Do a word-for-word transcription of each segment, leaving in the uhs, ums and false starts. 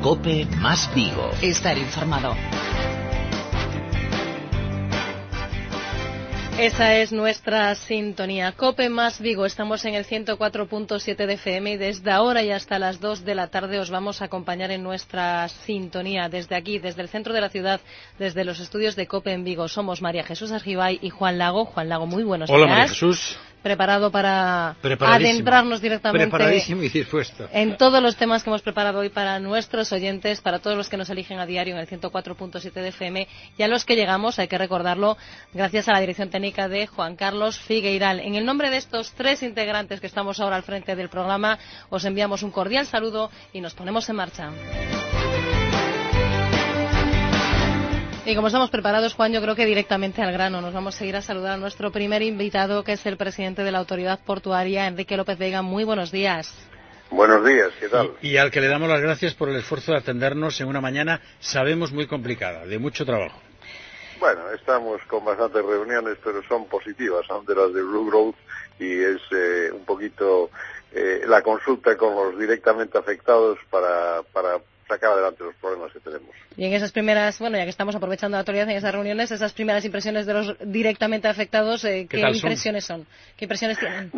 COPE más Vigo. Estar informado. Esa es nuestra sintonía. COPE más Vigo. Estamos en el ciento cuatro punto siete de F M y desde ahora y hasta las dos de la tarde os vamos a acompañar en nuestra sintonía. Desde aquí, desde el centro de la ciudad, desde los estudios de COPE en Vigo. Somos María Jesús Argibay y Juan Lago. Juan Lago, muy buenos días. Hola, María Jesús. Preparado para adentrarnos directamente Preparadísimo y dispuesto. en todos los temas que hemos preparado hoy para nuestros oyentes, para todos los que nos eligen a diario en el ciento cuatro punto siete de F M y a los que llegamos, hay que recordarlo, gracias a la dirección técnica de Juan Carlos Figueiral. En el nombre de estos tres integrantes que estamos ahora al frente del programa, os enviamos un cordial saludo y nos ponemos en marcha. Y como estamos preparados, Juan, yo creo que directamente al grano. Nos vamos a ir a saludar a nuestro primer invitado, que es el presidente de la Autoridad Portuaria, Enrique López Vega. Muy buenos días. Buenos días, ¿qué tal? Y, y al que le damos las gracias por el esfuerzo de atendernos en una mañana, sabemos, muy complicada, de mucho trabajo. Bueno, estamos con bastantes reuniones, pero son positivas, son de las de Blue Growth, y es eh, un poquito eh, la consulta con los directamente afectados para... para sacar adelante los problemas que tenemos. Y en esas primeras, bueno, ya que estamos aprovechando la actualidad en esas reuniones, esas primeras impresiones de los directamente afectados, eh, ¿qué, ¿qué impresiones son? son? ¿Qué impresiones tienen?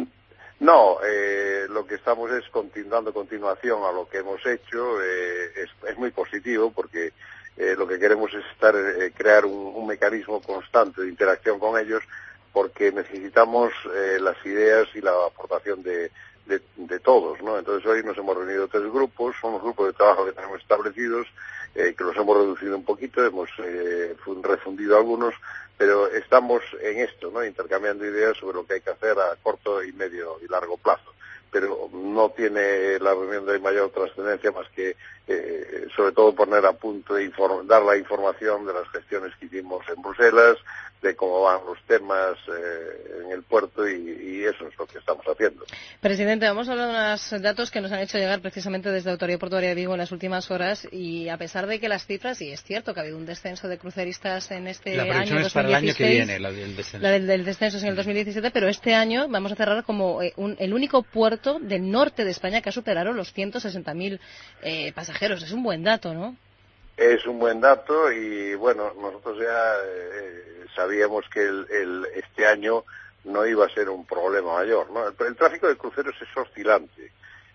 No, eh, lo que estamos es continu- dando continuación a lo que hemos hecho, eh, es, es muy positivo porque eh, lo que queremos es estar, eh, crear un, un mecanismo constante de interacción con ellos, porque necesitamos eh, las ideas y la aportación de De, de todos, ¿no? Entonces hoy nos hemos reunido tres grupos, son los grupos de trabajo que tenemos establecidos, eh, que los hemos reducido un poquito, hemos eh, refundido algunos, pero estamos en esto, ¿no? Intercambiando ideas sobre lo que hay que hacer a corto y medio y largo plazo. Pero no tiene la reunión de mayor trascendencia más que, eh, sobre todo, poner a punto y dar la información de las gestiones que hicimos en Bruselas, de cómo van los temas eh, en el puerto y, y eso es lo que estamos haciendo. Presidente, vamos a hablar de unos datos que nos han hecho llegar precisamente desde la Autoridad Portuaria de Vigo en las últimas horas, y a pesar de que las cifras, y es cierto que ha habido un descenso de cruceristas en este la año es para el año que viene, la del descenso. La del, del descenso es en el dos mil diecisiete, pero este año vamos a cerrar como eh, un, el único puerto del norte de España que ha superado los ciento sesenta mil eh, pasajeros. Es un buen dato, ¿no? Es un buen dato y, bueno, nosotros ya eh, sabíamos que el, el, este año no iba a ser un problema mayor, ¿no? El, el tráfico de cruceros es oscilante,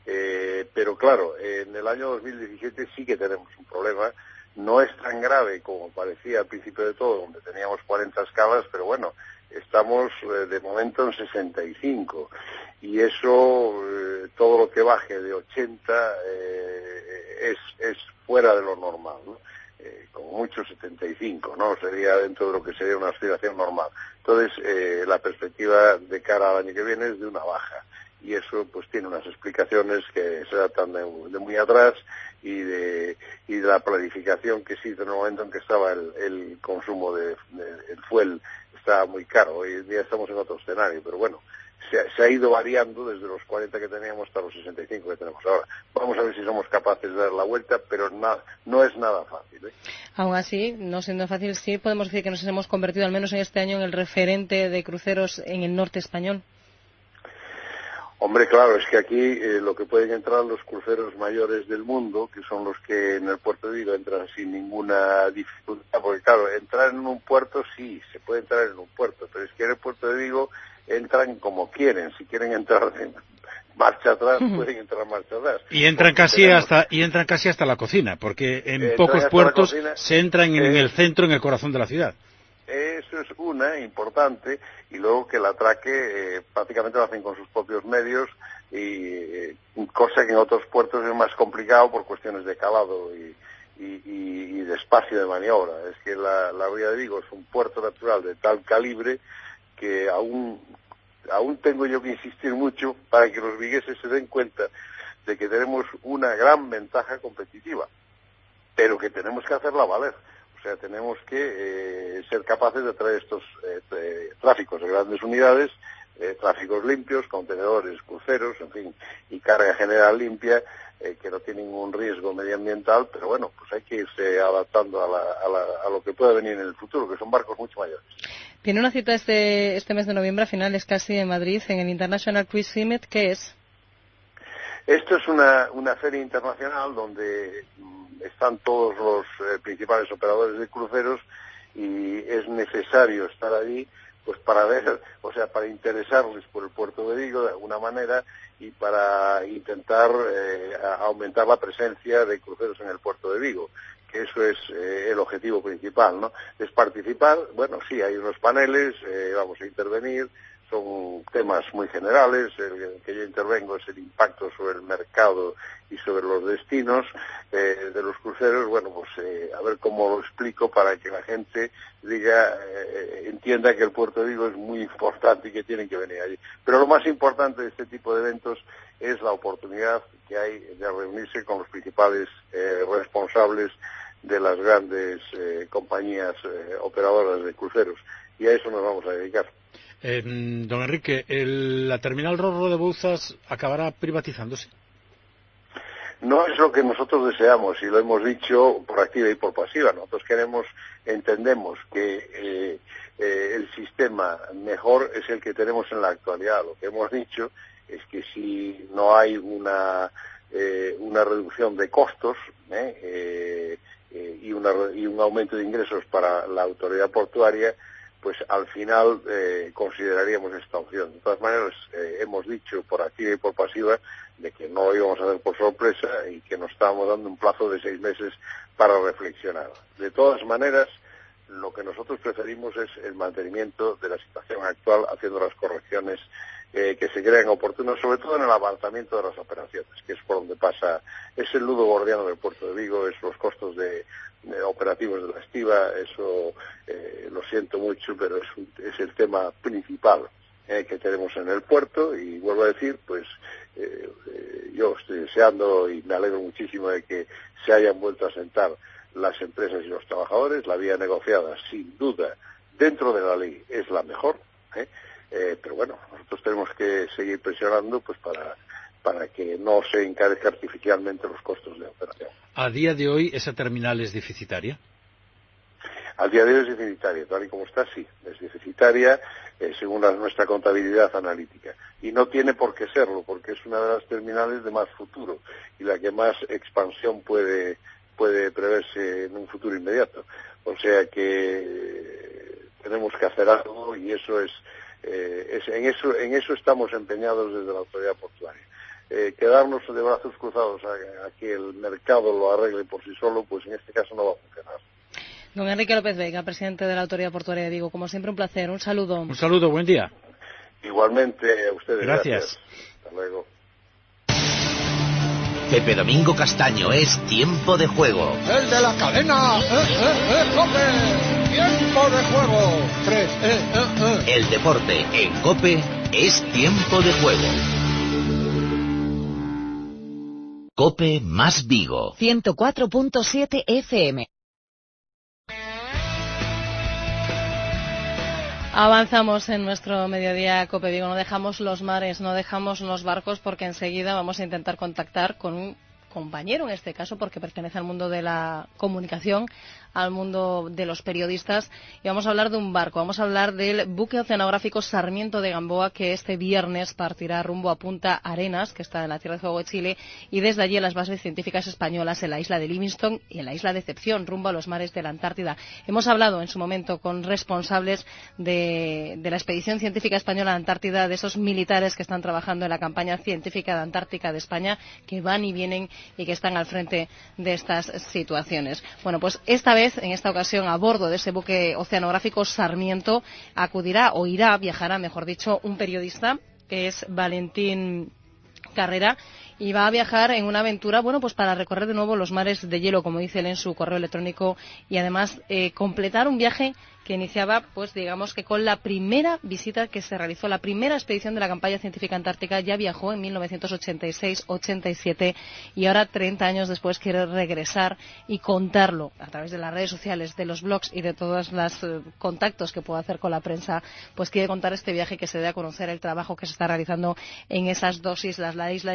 eh, pero claro, en el año dos mil diecisiete sí que tenemos un problema. No es tan grave como parecía al principio de todo, donde teníamos cuarenta escalas, pero bueno, estamos eh, de momento en sesenta y cinco, y eso, eh, todo lo que baje de ochenta eh, es, es fuera de lo normal, ¿no? Eh, como mucho setenta y cinco, ¿no? Sería dentro de lo que sería una oscilación normal. Entonces, eh, la perspectiva de cara al año que viene es de una baja, y eso pues tiene unas explicaciones que se datan de, de muy atrás y de, y de la planificación que se hizo en el momento en que estaba el, el consumo de, de el fuel estaba muy caro. Hoy en día estamos en otro escenario, pero bueno, se, se ha ido variando desde los cuarenta que teníamos hasta los sesenta y cinco que tenemos ahora. Vamos a ver si somos capaces de dar la vuelta, pero nada, no es nada fácil, ¿eh? Aún así, no siendo fácil, sí podemos decir que nos hemos convertido, al menos en este año, en el referente de cruceros en el norte español. Hombre, claro, es que aquí eh, lo que pueden entrar los cruceros mayores del mundo, que son los que en el puerto de Vigo entran sin ninguna dificultad, porque claro, entrar en un puerto sí, se puede entrar en un puerto, pero es que en el puerto de Vigo entran como quieren. Si quieren entrar en marcha atrás, pueden entrar marcha atrás. Y entran casi tenemos... hasta y entran casi hasta la cocina, porque en entran pocos puertos cocina, se entran en eh, el centro, en el corazón de la ciudad. Eso es una importante, y luego que el atraque eh, prácticamente lo hacen con sus propios medios, y eh, cosa que en otros puertos es más complicado por cuestiones de calado y, y, y, y de espacio de maniobra. Es que la, la Ría de Vigo es un puerto natural de tal calibre que aún, aún tengo yo que insistir mucho para que los vigueses se den cuenta de que tenemos una gran ventaja competitiva, pero que tenemos que hacerla valer. O sea, tenemos que eh, ser capaces de traer estos eh, tráficos de grandes unidades, eh, tráficos limpios, contenedores, cruceros, en fin, y carga general limpia, eh, que no tiene ningún riesgo medioambiental, pero bueno, pues hay que irse adaptando a, la, a, la, a lo que pueda venir en el futuro, que son barcos mucho mayores. Tiene una cita este, este mes de noviembre, a finales casi, en Madrid, en el International Cruise Summit. ¿Qué es? Esto es una, una feria internacional donde están todos los eh, principales operadores de cruceros y es necesario estar allí pues para ver, o sea, para interesarles por el puerto de Vigo de alguna manera y para intentar eh, aumentar la presencia de cruceros en el puerto de Vigo, que eso es eh, el objetivo principal, ¿no? Es participar, bueno, sí, hay unos paneles, eh, vamos a intervenir, son temas muy generales, el que yo intervengo es el impacto sobre el mercado y sobre los destinos eh, de los cruceros. Bueno, pues eh, a ver cómo lo explico para que la gente diga, eh, entienda que el puerto de Vigo es muy importante y que tienen que venir allí. Pero lo más importante de este tipo de eventos es la oportunidad que hay de reunirse con los principales eh, responsables de las grandes eh, compañías eh, operadoras de cruceros, y a eso nos vamos a dedicar. Eh, don Enrique, el, ¿la terminal Ro-Ro de Bouzas acabará privatizándose? No es lo que nosotros deseamos, y lo hemos dicho por activa y por pasiva. Nosotros queremos, entendemos que eh, eh, el sistema mejor es el que tenemos en la actualidad. Lo que hemos dicho es que si no hay una, eh, una reducción de costos eh, eh, eh, y, una, y un aumento de ingresos para la autoridad portuaria, pues al final eh, consideraríamos esta opción. De todas maneras, eh, hemos dicho por activa y por pasiva de que no lo íbamos a hacer por sorpresa y que nos estábamos dando un plazo de seis meses para reflexionar. De todas maneras, lo que nosotros preferimos es el mantenimiento de la situación actual, haciendo las correcciones eh, que se crean oportunas, sobre todo en el abarcamiento de las operaciones, que es por donde pasa, es el nudo gordiano del puerto de Vigo, es los costos de Eh, operativos de la estiva. Eso eh, lo siento mucho, pero es, un, es el tema principal eh, que tenemos en el puerto, y vuelvo a decir, pues eh, eh, yo estoy deseando y me alegro muchísimo de que se hayan vuelto a sentar las empresas y los trabajadores. La vía negociada, sin duda, dentro de la ley es la mejor, ¿eh? Eh, pero bueno, nosotros tenemos que seguir presionando pues para para que no se encarezca artificialmente los costos de operación. ¿A día de hoy esa terminal es deficitaria? Al día de hoy es deficitaria, tal y como está, sí, es deficitaria eh, según la, nuestra contabilidad analítica. Y no tiene por qué serlo, porque es una de las terminales de más futuro y la que más expansión puede, puede preverse en un futuro inmediato. O sea que eh, tenemos que hacer algo, y eso es, eh, es en eso, en eso estamos empeñados desde la autoridad portuaria. Eh, quedarnos de brazos cruzados a, a que el mercado lo arregle por sí solo, pues en este caso no va a funcionar. Don Enrique López Vega, presidente de la Autoridad Portuaria de Vigo, como siempre un placer, un saludo. Un saludo, buen día. Igualmente a ustedes. Gracias. Gracias. Hasta luego. Pepe Domingo Castaño, es Tiempo de Juego. El de la cadena, eh, eh, eh, COPE. Tiempo de Juego. Tres, eh, eh, eh. El deporte en COPE es Tiempo de Juego. COPE más Vigo. ciento cuatro punto siete F M. Avanzamos en nuestro mediodía COPE Vigo. No dejamos los mares, no dejamos los barcos, porque enseguida vamos a intentar contactar con un compañero, en este caso, porque pertenece al mundo de la comunicación, al mundo de los periodistas, y vamos a hablar de un barco, vamos a hablar del buque oceanográfico Sarmiento de Gamboa, que este viernes partirá rumbo a Punta Arenas, que está en la Tierra de Fuego de Chile, y desde allí en las bases científicas españolas en la isla de Livingstone y en la isla de Decepción, rumbo a los mares de la Antártida. Hemos hablado en su momento con responsables de, de la expedición científica española a la Antártida, de esos militares que están trabajando en la campaña científica de Antártica de España, que van y vienen y que están al frente de estas situaciones. Bueno, pues esta vez, en esta ocasión, a bordo de ese buque oceanográfico Sarmiento, acudirá o irá, viajará, mejor dicho, un periodista, que es Valentín Carrera, y va a viajar en una aventura, bueno, pues para recorrer de nuevo los mares de hielo, como dice él en su correo electrónico, y además eh, completar un viaje que iniciaba, pues digamos que con la primera visita que se realizó, la primera expedición de la campaña científica antártica. Ya viajó en mil novecientos ochenta y seis ochenta y siete, y ahora, treinta años después, quiere regresar y contarlo a través de las redes sociales, de los blogs y de todos los eh, contactos que pueda hacer con la prensa. Pues quiere contar este viaje, que se dé a conocer el trabajo que se está realizando en esas dos islas, la isla de Livingstone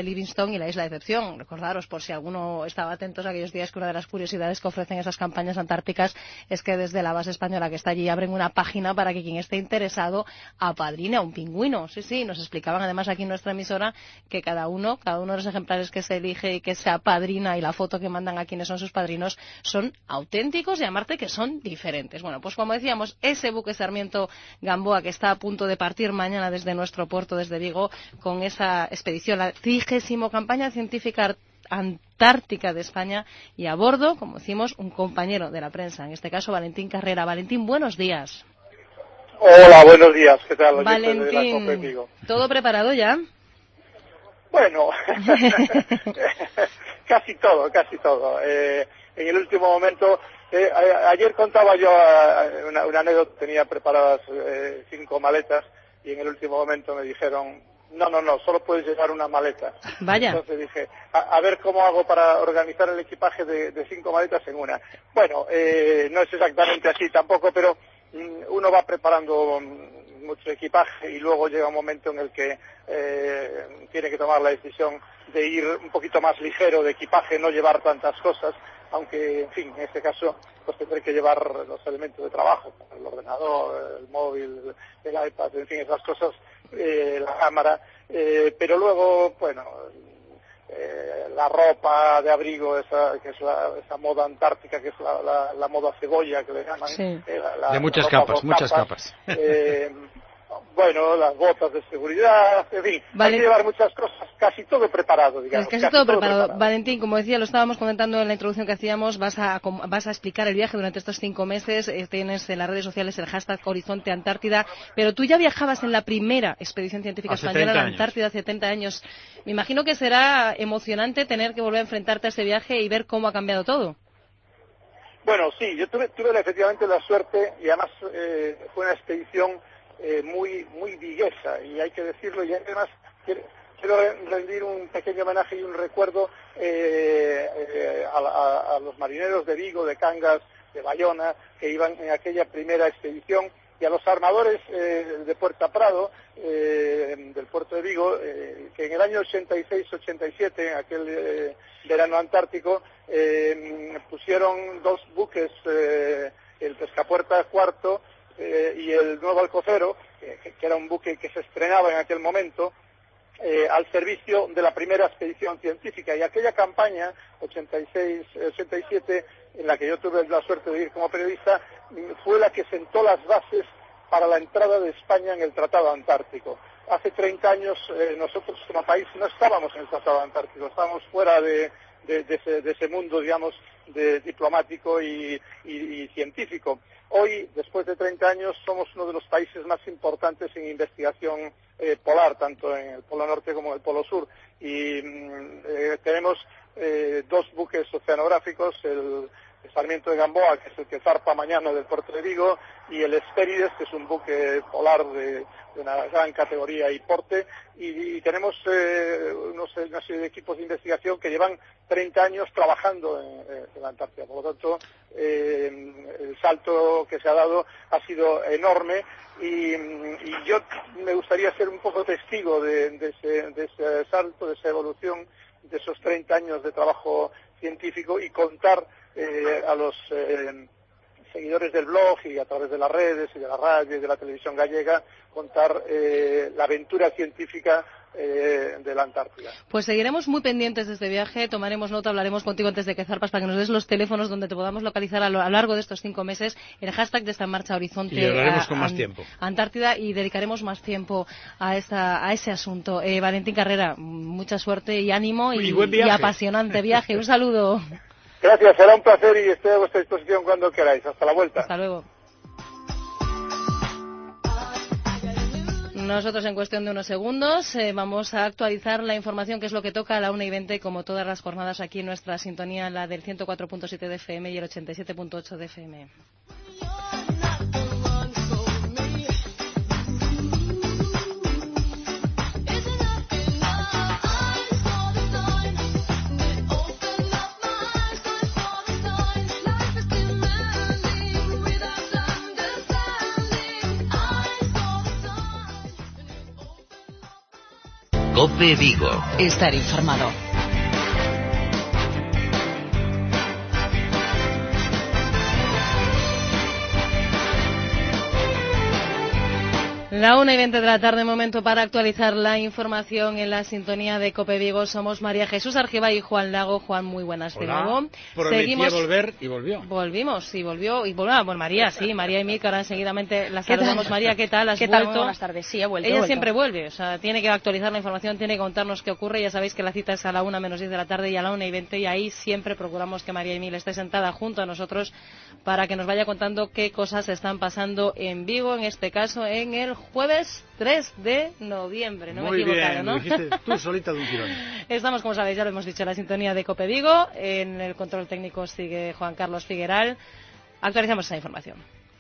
excepción y la isla de excepción. Recordaros, por si alguno estaba atento a aquellos días, que una de las curiosidades que ofrecen esas campañas antárticas es que desde la base española que está allí abren una página para que quien esté interesado apadrine a un pingüino. Sí, sí, nos explicaban además aquí en nuestra emisora que cada uno, cada uno de los ejemplares que se elige y que se apadrina y la foto que mandan a quienes son sus padrinos son auténticos y aparte que son diferentes. Bueno, pues como decíamos, ese buque Sarmiento Gamboa que está a punto de partir mañana desde nuestro puerto, desde Vigo, con esa expedición, la trigésima campaña científica antártica de España, y a bordo, como decimos, un compañero de la prensa, en este caso Valentín Carrera. Valentín, buenos días. Hola, buenos días, ¿qué tal? Valentín, ¿todo preparado ya? Bueno, casi todo, casi todo. Eh, en el último momento, eh, a, ayer contaba yo una, una anécdota, tenía preparadas eh, cinco maletas y en el último momento me dijeron, no, no, no, solo puedes llevar una maleta. Vaya. Entonces dije, a, a ver cómo hago para organizar el equipaje de, de cinco maletas en una. Bueno, eh, no es exactamente así tampoco, pero mm, uno va preparando mm, mucho equipaje y luego llega un momento en el que eh, tiene que tomar la decisión de ir un poquito más ligero de equipaje, no llevar tantas cosas, aunque, en fin, en este caso, pues tendré que llevar los elementos de trabajo, el ordenador, el móvil, el iPad, en fin, esas cosas, eh, la cámara, eh, pero luego, bueno, eh, la ropa de abrigo, esa que es la, esa moda antártica, que es la, la, la moda cebolla, que le llaman. Sí. Eh, la, la, de muchas ropa capas, muchas capas. capas. Eh, bueno, las botas de seguridad, en fin, Vale. hay que llevar muchas cosas, casi todo preparado, digamos. Pues casi, casi todo, todo preparado. preparado. Valentín, como decía, lo estábamos comentando en la introducción que hacíamos, vas a, vas a explicar el viaje durante estos cinco meses, eh, tienes en las redes sociales el hashtag Horizonte Antártida, pero tú ya viajabas en la primera expedición científica hace española a la años. Antártida hace treinta años. Me imagino que será emocionante tener que volver a enfrentarte a ese viaje y ver cómo ha cambiado todo. Bueno, sí, yo tuve, tuve efectivamente la suerte y además eh, fue una expedición eh, muy muy viguesa y hay que decirlo, y además quiero, quiero rendir un pequeño homenaje y un recuerdo eh, eh, a, a, a los marineros de Vigo, de Cangas, de Bayona, que iban en aquella primera expedición, y a los armadores eh, de Puerta Prado, eh, del puerto de Vigo, eh, que en el año ochenta y seis ochenta y siete, en aquel eh, verano antártico, eh, pusieron dos buques, eh, el Pescapuerta Cuarto eh, y el Nuevo Alcocero, que, que era un buque que se estrenaba en aquel momento, eh, al servicio de la primera expedición científica. Y aquella campaña, ochenta y seis ochenta y siete, en la que yo tuve la suerte de ir como periodista, fue la que sentó las bases para la entrada de España en el Tratado Antártico. Hace treinta años eh, nosotros como país no estábamos en el Tratado Antártico, estábamos fuera de, de, de, ese, de ese mundo, digamos, de, diplomático y, y, y científico. Hoy, después de treinta años, somos uno de los países más importantes en investigación eh, polar, tanto en el Polo Norte como en el Polo Sur. Y mm, eh, tenemos eh, dos buques oceanográficos, el Sarmiento de Gamboa, que es el que zarpa mañana del puerto de Vigo, y el Hespérides, que es un buque polar de, de una gran categoría y porte, y, y tenemos eh, unos, una serie de equipos de investigación que llevan treinta años trabajando en, en la Antártida. Por lo tanto, eh, el salto que se ha dado ha sido enorme, y, y yo me gustaría ser un poco testigo de, de, ese, de ese salto, de esa evolución, de esos treinta años de trabajo científico, y contar eh, a los eh, seguidores del blog y a través de las redes y de la radio y de la televisión gallega, contar eh, la aventura científica eh, de la Antártida. Pues seguiremos muy pendientes de este viaje, tomaremos nota, hablaremos contigo antes de que zarpas para que nos des los teléfonos donde te podamos localizar a lo, a lo largo de estos cinco meses, el hashtag de esta marcha Horizonte y hablaremos a, con más a, tiempo. Antártida, y dedicaremos más tiempo a esta a ese asunto. Eh, Valentín Carrera, mucha suerte y ánimo y, y, buen viaje. y apasionante viaje. Un saludo. Gracias, será un placer y estoy a vuestra disposición cuando queráis. Hasta la vuelta. Hasta luego. Nosotros en cuestión de unos segundos eh, vamos a actualizar la información, que es lo que toca a la una y veinte, como todas las jornadas aquí en nuestra sintonía, la del ciento cuatro punto siete de F M y el ochenta y siete punto ocho de F M. COPE Vigo. Estar informado. La una y veinte de la tarde, momento para actualizar la información en la sintonía de COPE Vigo. Somos María Jesús Argiva y Juan Lago. Juan, muy buenas de Hola. nuevo. Prometía Seguimos... volver y volvió. Volvimos y volvió y volvió. Bueno, María, sí, María y Mica, ahora enseguidamente las saludamos. María, ¿qué tal? ¿Has ¿Qué tal? vuelto? Buenas tardes. Sí, he vuelto. Ella he vuelto. siempre vuelve, o sea, tiene que actualizar la información, tiene que contarnos qué ocurre. Ya sabéis que la cita es a la una menos diez de la tarde y a la una y veinte, y ahí siempre procuramos que María Emil esté sentada junto a nosotros para que nos vaya contando qué cosas están pasando en Vigo, en este caso en el jueves tres de noviembre. No Muy me he equivocado, bien, ¿no? lo dijiste tú solita de un tirón. Estamos, como sabéis, ya lo hemos dicho, en la sintonía de COPE Vigo. En el control técnico sigue Juan Carlos Figueral. Actualizamos esa información.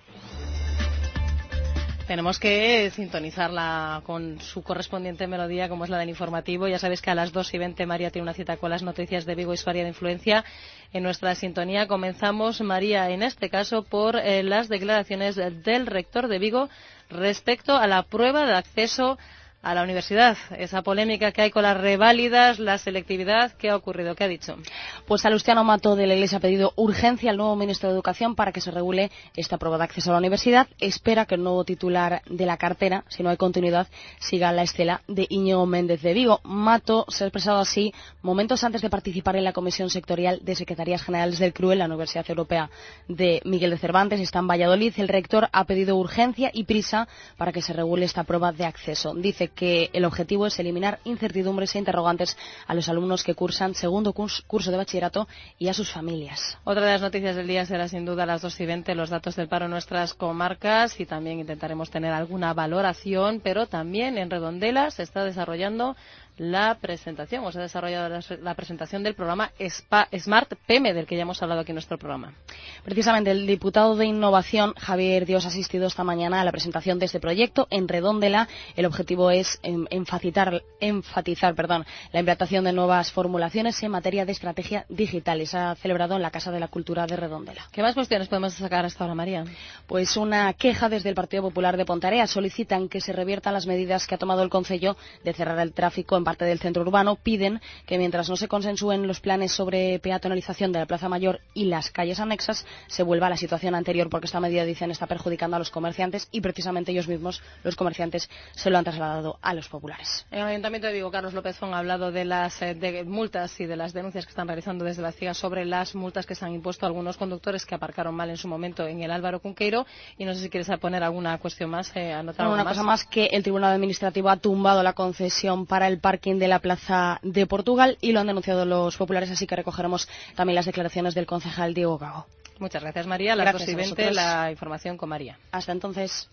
Tenemos que sintonizarla con su correspondiente melodía, como es la del informativo. Ya sabéis que a las dos y veinte María tiene una cita con las noticias de Vigo y su área de influencia. En nuestra sintonía comenzamos, María, en este caso, por eh, las declaraciones del rector de Vigo respecto a la prueba de acceso a la universidad. Esa polémica que hay con las reválidas, la selectividad, ¿qué ha ocurrido? ¿Qué ha dicho? Pues Salustiano Mato de la Iglesia ha pedido urgencia al nuevo ministro de Educación para que se regule esta prueba de acceso a la universidad. Espera que el nuevo titular de la cartera, si no hay continuidad, siga la estela de Íñigo Méndez de Vigo. Mato se ha expresado así momentos antes de participar en la Comisión Sectorial de Secretarías Generales del C R U E en la Universidad Europea de Miguel de Cervantes. Está en Valladolid. El rector ha pedido urgencia y prisa para que se regule esta prueba de acceso. Dice que el objetivo es eliminar incertidumbres e interrogantes a los alumnos que cursan segundo curso de bachillerato y a sus familias. Otra de las noticias del día será sin duda a las dos y veinte los datos del paro en nuestras comarcas, y también intentaremos tener alguna valoración, pero también en Redondela se está desarrollando la presentación, o se ha desarrollado la, la presentación del programa Spa, Smart P M, del que ya hemos hablado aquí en nuestro programa. Precisamente el diputado de Innovación, Javier Dios, ha asistido esta mañana a la presentación de este proyecto en Redondela. El objetivo es enfatizar, enfatizar perdón, la implantación de nuevas formulaciones en materia de estrategia digital. Y se ha celebrado en la Casa de la Cultura de Redondela. ¿Qué más cuestiones podemos sacar hasta ahora, María? Pues una queja desde el Partido Popular de Pontarea. Solicitan que se reviertan las medidas que ha tomado el Concello de cerrar el tráfico en parte del centro urbano. Piden que mientras no se consensúen los planes sobre peatonalización de la Plaza Mayor y las calles anexas, se vuelva a la situación anterior, porque esta medida, dicen, está perjudicando a los comerciantes, y precisamente ellos mismos, los comerciantes, se lo han trasladado a los populares. En el Ayuntamiento de Vigo, Carlos López Fon ha hablado de las eh, de multas y de las denuncias que están realizando desde la CIGA sobre las multas que se han impuesto a algunos conductores que aparcaron mal en su momento en el Álvaro Cunqueiro. Y no sé si quieres poner alguna cuestión más, eh, anotar no, algo una más. cosa más, que el Tribunal Administrativo ha tumbado la concesión para el parking de la Plaza de Portugal, y lo han denunciado los populares, así que recogeremos también las declaraciones del concejal Diego Gago. Muchas gracias, María. A las Gracias dos y veinte la información con María. Hasta entonces.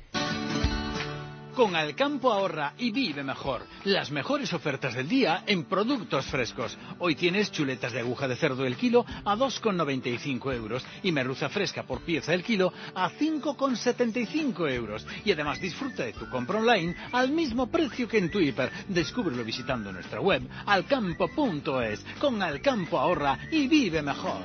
Con Alcampo ahorra y vive mejor. Las mejores ofertas del día en productos frescos. Hoy tienes chuletas de aguja de cerdo el kilo a dos con noventa y cinco euros y merluza fresca por pieza el kilo a cinco con setenta y cinco euros. Y además disfruta de tu compra online al mismo precio que en tu hiper. Descúbrelo visitando nuestra web alcampo punto es. Con Alcampo ahorra y vive mejor.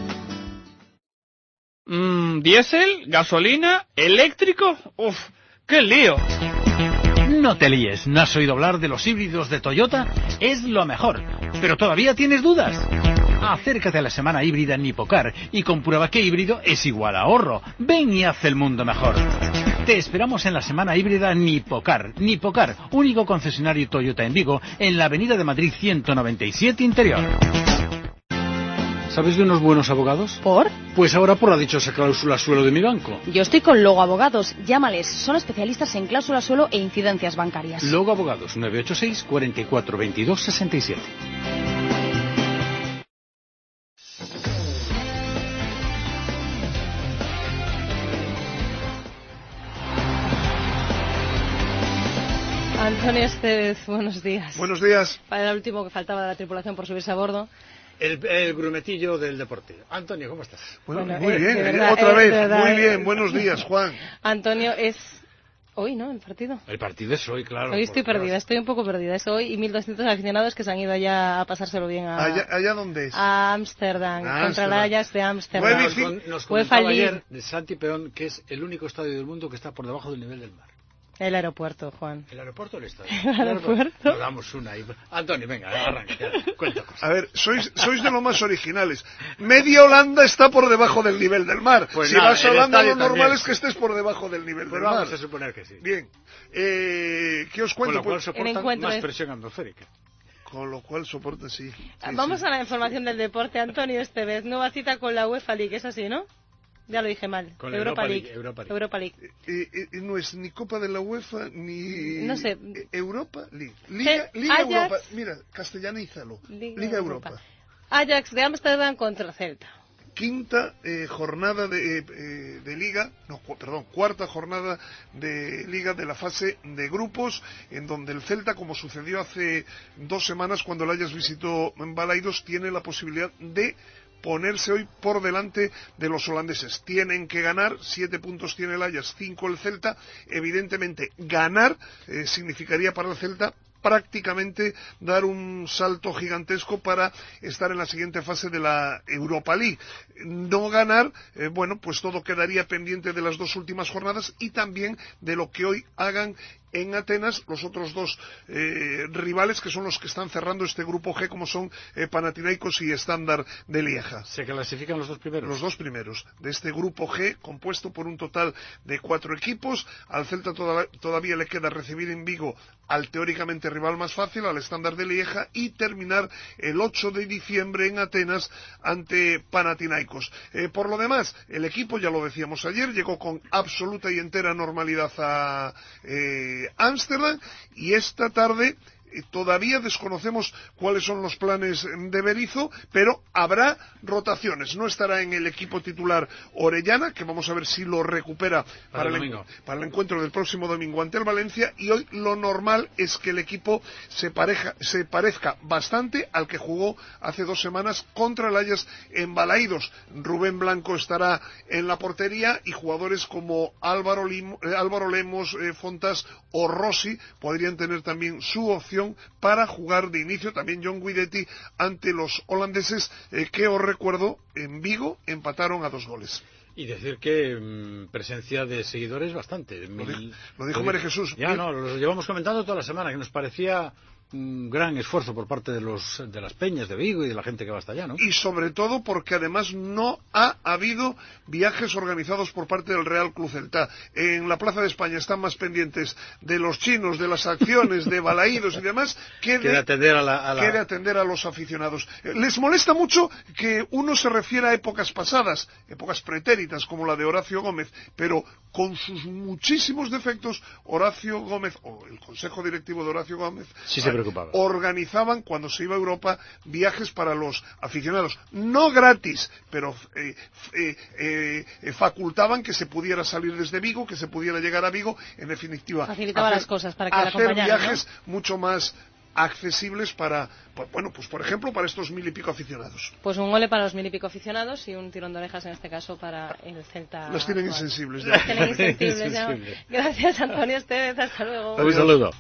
Mm, ¿Diésel? ¿Gasolina? ¿Eléctrico? ¡Uf! ¡Qué lío! No te líes, ¿no has oído hablar de los híbridos de Toyota? Es lo mejor. ¿Pero todavía tienes dudas? Acércate a la semana híbrida en Nipocar y comprueba que híbrido es igual a ahorro. Ven y haz el mundo mejor. Te esperamos en la semana híbrida Nipocar. Nipocar, único concesionario Toyota en Vigo, en la avenida de Madrid ciento noventa y siete Interior. ¿Sabes de unos buenos abogados? ¿Por? Pues ahora por la dichosa cláusula suelo de mi banco. Yo estoy con Logo Abogados. Llámales. Son especialistas en cláusula suelo e incidencias bancarias. Logo Abogados, nueve ocho seis, cuatro cuatro, veintidós, sesenta y siete. Antonio Estevez, buenos días. Buenos días. Para el último que faltaba de la tripulación por subirse a bordo. El, el grumetillo del deporte. Antonio, ¿cómo estás? Bueno, Bueno, muy eh, bien, de eh, verdad, otra eh, vez, de verdad, muy eh. bien. Buenos días, Juan. Antonio, es hoy, ¿no? El partido. El partido es hoy, claro. Hoy estoy perdida, estoy un poco perdida. Es hoy y mil doscientos aficionados que se han ido allá a pasárselo bien a... ¿Allá, allá dónde es? A Ámsterdam, Ah, contra el Ajax de Ámsterdam. Nueve y Nos, cinco. con, nos UEFA comentaba League. ayer de Santi Peón que es el único estadio del mundo que está por debajo del nivel del mar. El aeropuerto, Juan. ¿El aeropuerto o el estadio? El aeropuerto. Nos damos una ahí. Antonio, venga, arranca, cuenta cosas. A ver, sois, sois de lo más originales. Media Holanda está por debajo del nivel del mar. Pues si nada, vas a Holanda, lo normal también. es que estés por debajo del nivel Pues del mar. vamos a suponer que sí. Bien. Eh, ¿Qué os cuento? Con lo cual Pues, soportan más presión atmosférica. Con lo cual soporta, sí. sí Vamos sí. a la información del deporte, Antonio, esta vez. Nueva cita con la UEFA League, es así, ¿no? Ya lo dije mal. Con Europa, Europa League. League, Europa League. Europa League. Eh, eh, no es ni Copa de la UEFA ni no sé. eh, Europa League. Liga, G Liga Ajax, Europa. Mira, castellanízalo. Liga, Liga Europa. Europa. Ajax de Ámsterdam contra Celta. Quinta eh, jornada de, eh, de Liga, no, cu perdón, cuarta jornada de Liga de la fase de grupos, en donde el Celta, como sucedió hace dos semanas cuando el Ajax visitó Balaidos, tiene la posibilidad de ponerse hoy por delante de los holandeses. Tienen que ganar, siete puntos tiene el Ajax, cinco el Celta. Evidentemente, ganar eh, significaría para el Celta prácticamente dar un salto gigantesco para estar en la siguiente fase de la Europa League. No ganar, eh, bueno, pues todo quedaría pendiente de las dos últimas jornadas y también de lo que hoy hagan en Atenas los otros dos eh, rivales, que son los que están cerrando este grupo G, como son eh, Panathinaikos y Standard de Lieja. ¿Se clasifican los dos primeros? Los dos primeros de este grupo G, compuesto por un total de cuatro equipos. Al Celta toda, todavía le queda recibir en Vigo al teóricamente rival más fácil, al Standard de Lieja, y terminar el ocho de diciembre en Atenas ante Panathinaikos. Eh, por lo demás, el equipo, ya lo decíamos ayer, llegó con absoluta y entera normalidad a eh, Ámsterdam, y esta tarde eh, todavía desconocemos cuáles son los planes de Berizzo, pero habrá rotaciones. No estará en el equipo titular Orellana, que vamos a ver si lo recupera para, para, el, el, para el encuentro del próximo domingo ante el Valencia, y hoy lo normal es que el equipo se, pareja, se parezca bastante al que jugó hace dos semanas contra el Ajax en Balaidos. Rubén Blanco estará en la portería y jugadores como Álvaro, Limo, eh, Álvaro Lemos, eh, Fontas o Rossi podrían tener también su opción para jugar de inicio. También John Guidetti ante los holandeses, eh, que os recuerdo, en Vigo empataron a dos goles. Y decir que mmm, presencia de seguidores bastante. Lo, Mil... dijo, lo dijo María Jesús. Ya, no, lo llevamos comentando toda la semana, que nos parecía un gran esfuerzo por parte de los de las peñas de Vigo y de la gente que va hasta allá, ¿no? Y sobre todo porque además no ha habido viajes organizados por parte del Real Club Celta. En la Plaza de España están más pendientes de los chinos, de las acciones, de Balaidos y demás, que de, que de atender a, la, a la... que de atender a los aficionados. Les molesta mucho que uno se refiera a épocas pasadas, épocas pretéritas como la de Horacio Gómez, pero con sus muchísimos defectos, Horacio Gómez, o el Consejo Directivo de Horacio Gómez, sí se preocupaba. Organizaban, cuando se iba a Europa, viajes para los aficionados. No gratis, pero eh, eh, eh, facultaban que se pudiera salir desde Vigo, que se pudiera llegar a Vigo, en definitiva. Facilitaba hacer, las cosas para que hacer la acompañaran, viajes ¿no? mucho más accesibles para, bueno, pues por ejemplo, para estos mil y pico aficionados. Pues un gole para los mil y pico aficionados y un tirón de orejas en este caso para el Celta. Los tienen actual. insensibles. Los tienen insensibles ya. Gracias, Antonio Estevez, hasta luego. Un saludo.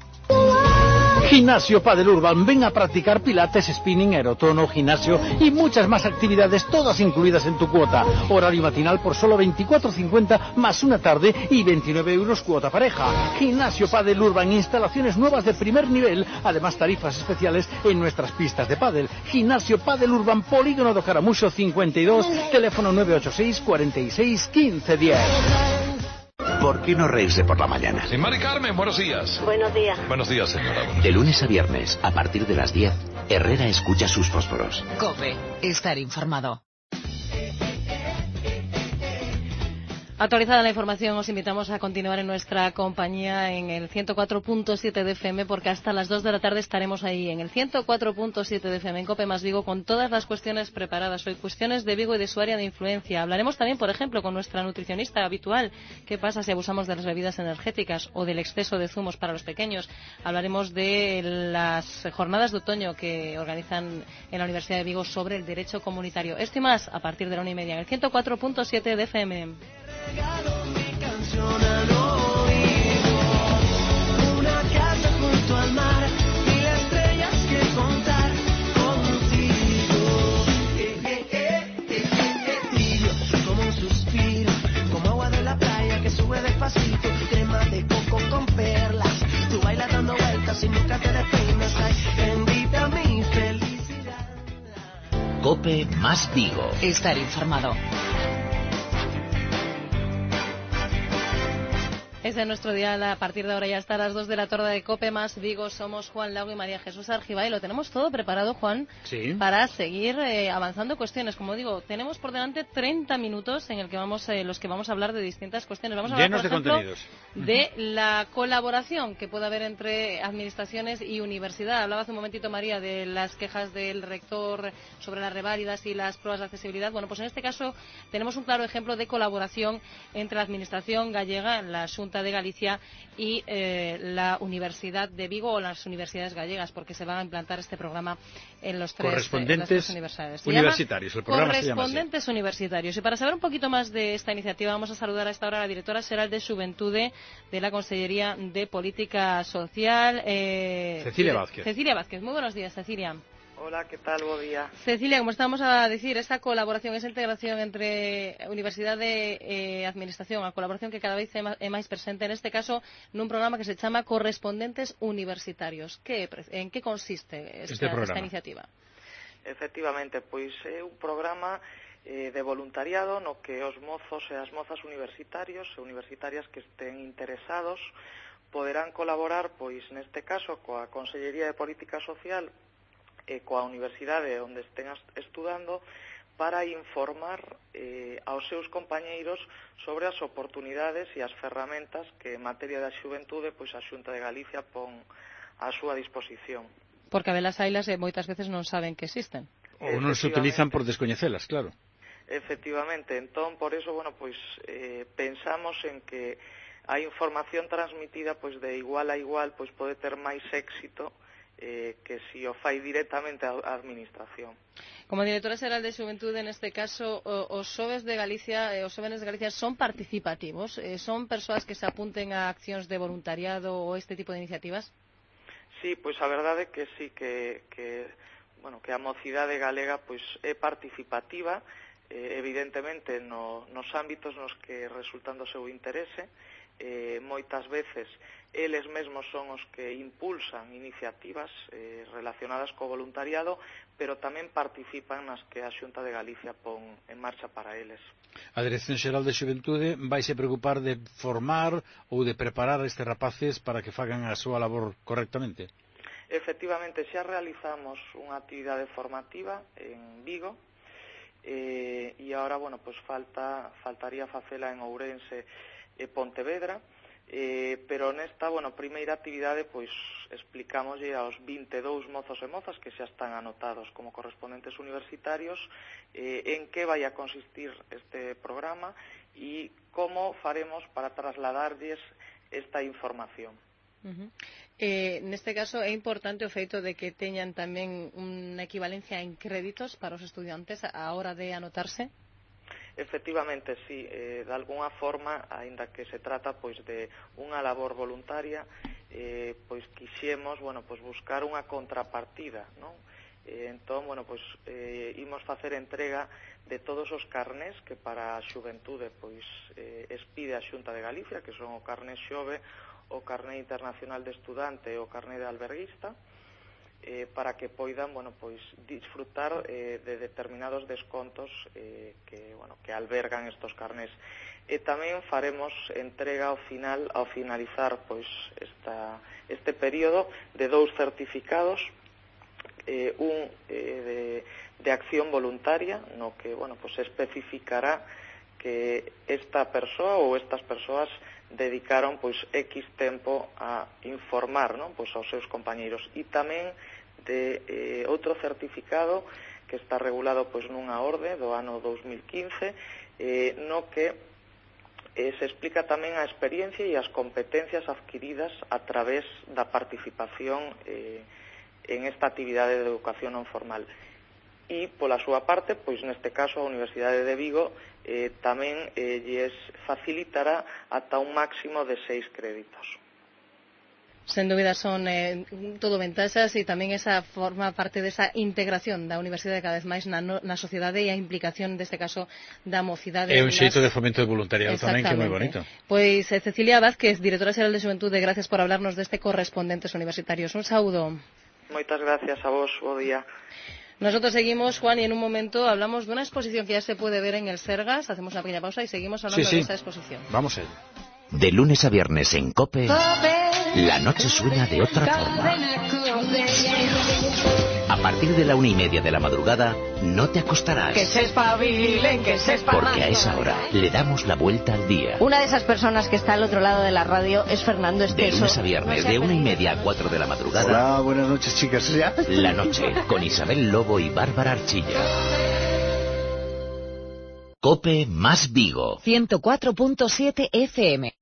Gimnasio Padel Urban, ven a practicar pilates, spinning, aerotono, gimnasio y muchas más actividades, todas incluidas en tu cuota. Horario matinal por solo veinticuatro cincuenta más una tarde y veintinueve euros cuota pareja. Gimnasio Padel Urban, instalaciones nuevas de primer nivel, además tarifas especiales en nuestras pistas de pádel. Gimnasio Padel Urban, Polígono do Caramuxo cincuenta y dos, teléfono nueve ocho seis, cuarenta y seis, quince diez. ¿Por qué no reírse por la mañana? Sí, Mari Carmen, buenos días. Buenos días. Buenos días, señora. Buenos de días. lunes a viernes, a partir de las diez, Herrera escucha sus fósforos. COPE, estar informado. Actualizada la información, os invitamos a continuar en nuestra compañía en el ciento cuatro punto siete de F M, porque hasta las dos de la tarde estaremos ahí en el ciento cuatro punto siete de F M en COPE más Vigo, con todas las cuestiones preparadas hoy, cuestiones de Vigo y de su área de influencia. Hablaremos también, por ejemplo, con nuestra nutricionista habitual, qué pasa si abusamos de las bebidas energéticas o del exceso de zumos para los pequeños. Hablaremos de las jornadas de otoño que organizan en la Universidad de Vigo sobre el derecho comunitario. Esto y más a partir de la una y media en el ciento cuatro punto siete de F M. Regalo mi canción al oído, una casa junto al mar, mil estrellas que contar contigo. Eh, eh, eh, eh, eh, eh, tibio, como un suspiro, como agua de la playa que sube despacito, crema de coco como más Vigo. Estar informado. Es de nuestro día a partir de ahora ya hasta las dos de la tarde de COPE más Vigo. Somos Juan Lago y María Jesús Argibay. Lo tenemos todo preparado, Juan, sí, para seguir eh, avanzando cuestiones. Como digo, tenemos por delante treinta minutos en el que vamos, eh, los que vamos a hablar de distintas cuestiones. Vamos a hablar, llenos por de ejemplo, contenidos. de la colaboración que puede haber entre administraciones y universidad. Hablaba hace un momentito, María, de las quejas del rector sobre las reválidas y las pruebas de accesibilidad. Bueno, pues en este caso tenemos un claro ejemplo de colaboración entre la administración gallega, la Xunta de Galicia y eh, la Universidad de Vigo o las universidades gallegas, porque se va a implantar este programa en los tres, correspondientes en las tres universidades. universitarios. El programa se llama así. Correspondientes universitarios. Y para saber un poquito más de esta iniciativa vamos a saludar a esta hora a la directora xeral de Xuventude de la Consellería de Política Social, eh, Cecilia Vázquez. Cecilia Vázquez. Muy buenos días, Cecilia. Hola, ¿qué tal? Buen día. Cecilia, como estábamos a decir, esta colaboración, esa integración entre Universidad de eh, Administración, a colaboración que cada vez é máis presente, en este caso, nun programa que se chama Correspondentes Universitarios. Que, en que consiste esta, este esta iniciativa? Efectivamente, pois é un programa eh, de voluntariado no que os mozos e as mozas universitarios e universitarias que estén interesados poderán colaborar, pois neste caso, coa Consellería de Política Social e coa universidade onde estén estudando para informar eh, aos seus compañeiros sobre as oportunidades e as ferramentas que en materia da xuventude pois a Xunta de Galicia pon á súa disposición. Porque a velas ailas e moitas veces non saben que existen. Ou non se utilizan por descoñecelas, claro. Efectivamente, entón, por eso, bueno, pois eh, pensamos en que a información transmitida pois de igual a igual pois pode ter máis éxito Eh, que si o fai directamente a administración. Como directora xeral de Xuventude, neste caso, os xoves de Galicia, os xovenes de Galicia son participativos? Eh, son persoas que se apunten a accións de voluntariado ou este tipo de iniciativas? Sí, pois a verdade é que sí, que, que, bueno, que a mocidade galega pois é participativa, eh, evidentemente no, nos ámbitos nos que resultan do seu interese. Eh, moitas veces eles mesmos son os que impulsan iniciativas eh, relacionadas co voluntariado, pero tamén participan nas que a Xunta de Galicia pon en marcha para eles. A Dirección Xeral de Xuventude vaise preocupar de formar ou de preparar a estes rapaces para que fagan a súa labor correctamente? Efectivamente, xa realizamos unha actividade formativa en Vigo eh, e agora, bueno, pues falta, faltaría facela en Ourense e Pontevedra, eh, pero nesta, bueno, primeira actividade pois explicamos aos vinte e dous mozos e mozas que xa están anotados como correspondentes universitarios eh, en que vai a consistir este programa e como faremos para trasladarlles esta información. Uh-huh. Eh, neste caso é importante o feito de que teñan tamén unha equivalencia en créditos para os estudiantes a hora de anotarse? Efectivamente, sí, eh, de alguna forma, aínda que se trata pois de unha labor voluntaria, eh, pois quixemos, bueno, pois buscar unha contrapartida, non? Eh, entón, bueno, pois eh, imos facer entrega de todos os carnés que para a xuventude pois eh, expide a Xunta de Galicia, que son o carné xove, o carné internacional de estudante e o carné de alberguista, Eh, para que poidan, bueno, pois disfrutar eh, de determinados descontos eh, que, bueno, que albergan estos carnés. E tamén faremos entrega ao final, ao finalizar pois esta, este período de dous certificados, eh, un eh, de, de acción voluntaria, no que, bueno, pois especificará que esta persoa ou estas persoas dedicaron pois X tempo a informar, non, pois aos seus compañeiros, e tamén de eh, outro certificado que está regulado pois nunha orde do ano dos mil quince, eh, no que eh, se explica tamén a experiencia e as competencias adquiridas a través da participación eh, en esta actividade de educación non formal. E, pola súa parte, pois neste caso a Universidade de Vigo eh, tamén eh, lles facilitará ata un máximo de seis créditos. Sen dúbida son eh, todo ventaxas e tamén esa forma parte desa integración da Universidade cada vez máis na, na sociedade e a implicación deste caso da mocidade. É un xeito de fomento de voluntariado tamén que é moi bonito. Pois eh, Cecilia Vázquez, directora xeral de Xuventude, gracias por hablarnos deste Correspondentes Universitarios. Un saúdo. Moitas gracias a vos, bo día. Nosotros seguimos, Juan, y en un momento hablamos de una exposición que ya se puede ver en el Sergas. Hacemos una pequeña pausa y seguimos hablando sí, sí. de esta exposición. Vamos a ello. De lunes a viernes en COPE, la noche suena de otra forma. A partir de la una y media de la madrugada, no te acostarás. Que se espabilen, que se espabilen. Porque a esa hora le damos la vuelta al día. Una de esas personas que está al otro lado de la radio es Fernando Esteso. De lunes a viernes, de una y media a cuatro de la madrugada. Hola, buenas noches, chicas. ¿Ya? La noche, con Isabel Lobo y Bárbara Archilla. COPE más Vigo. ciento cuatro punto siete F M.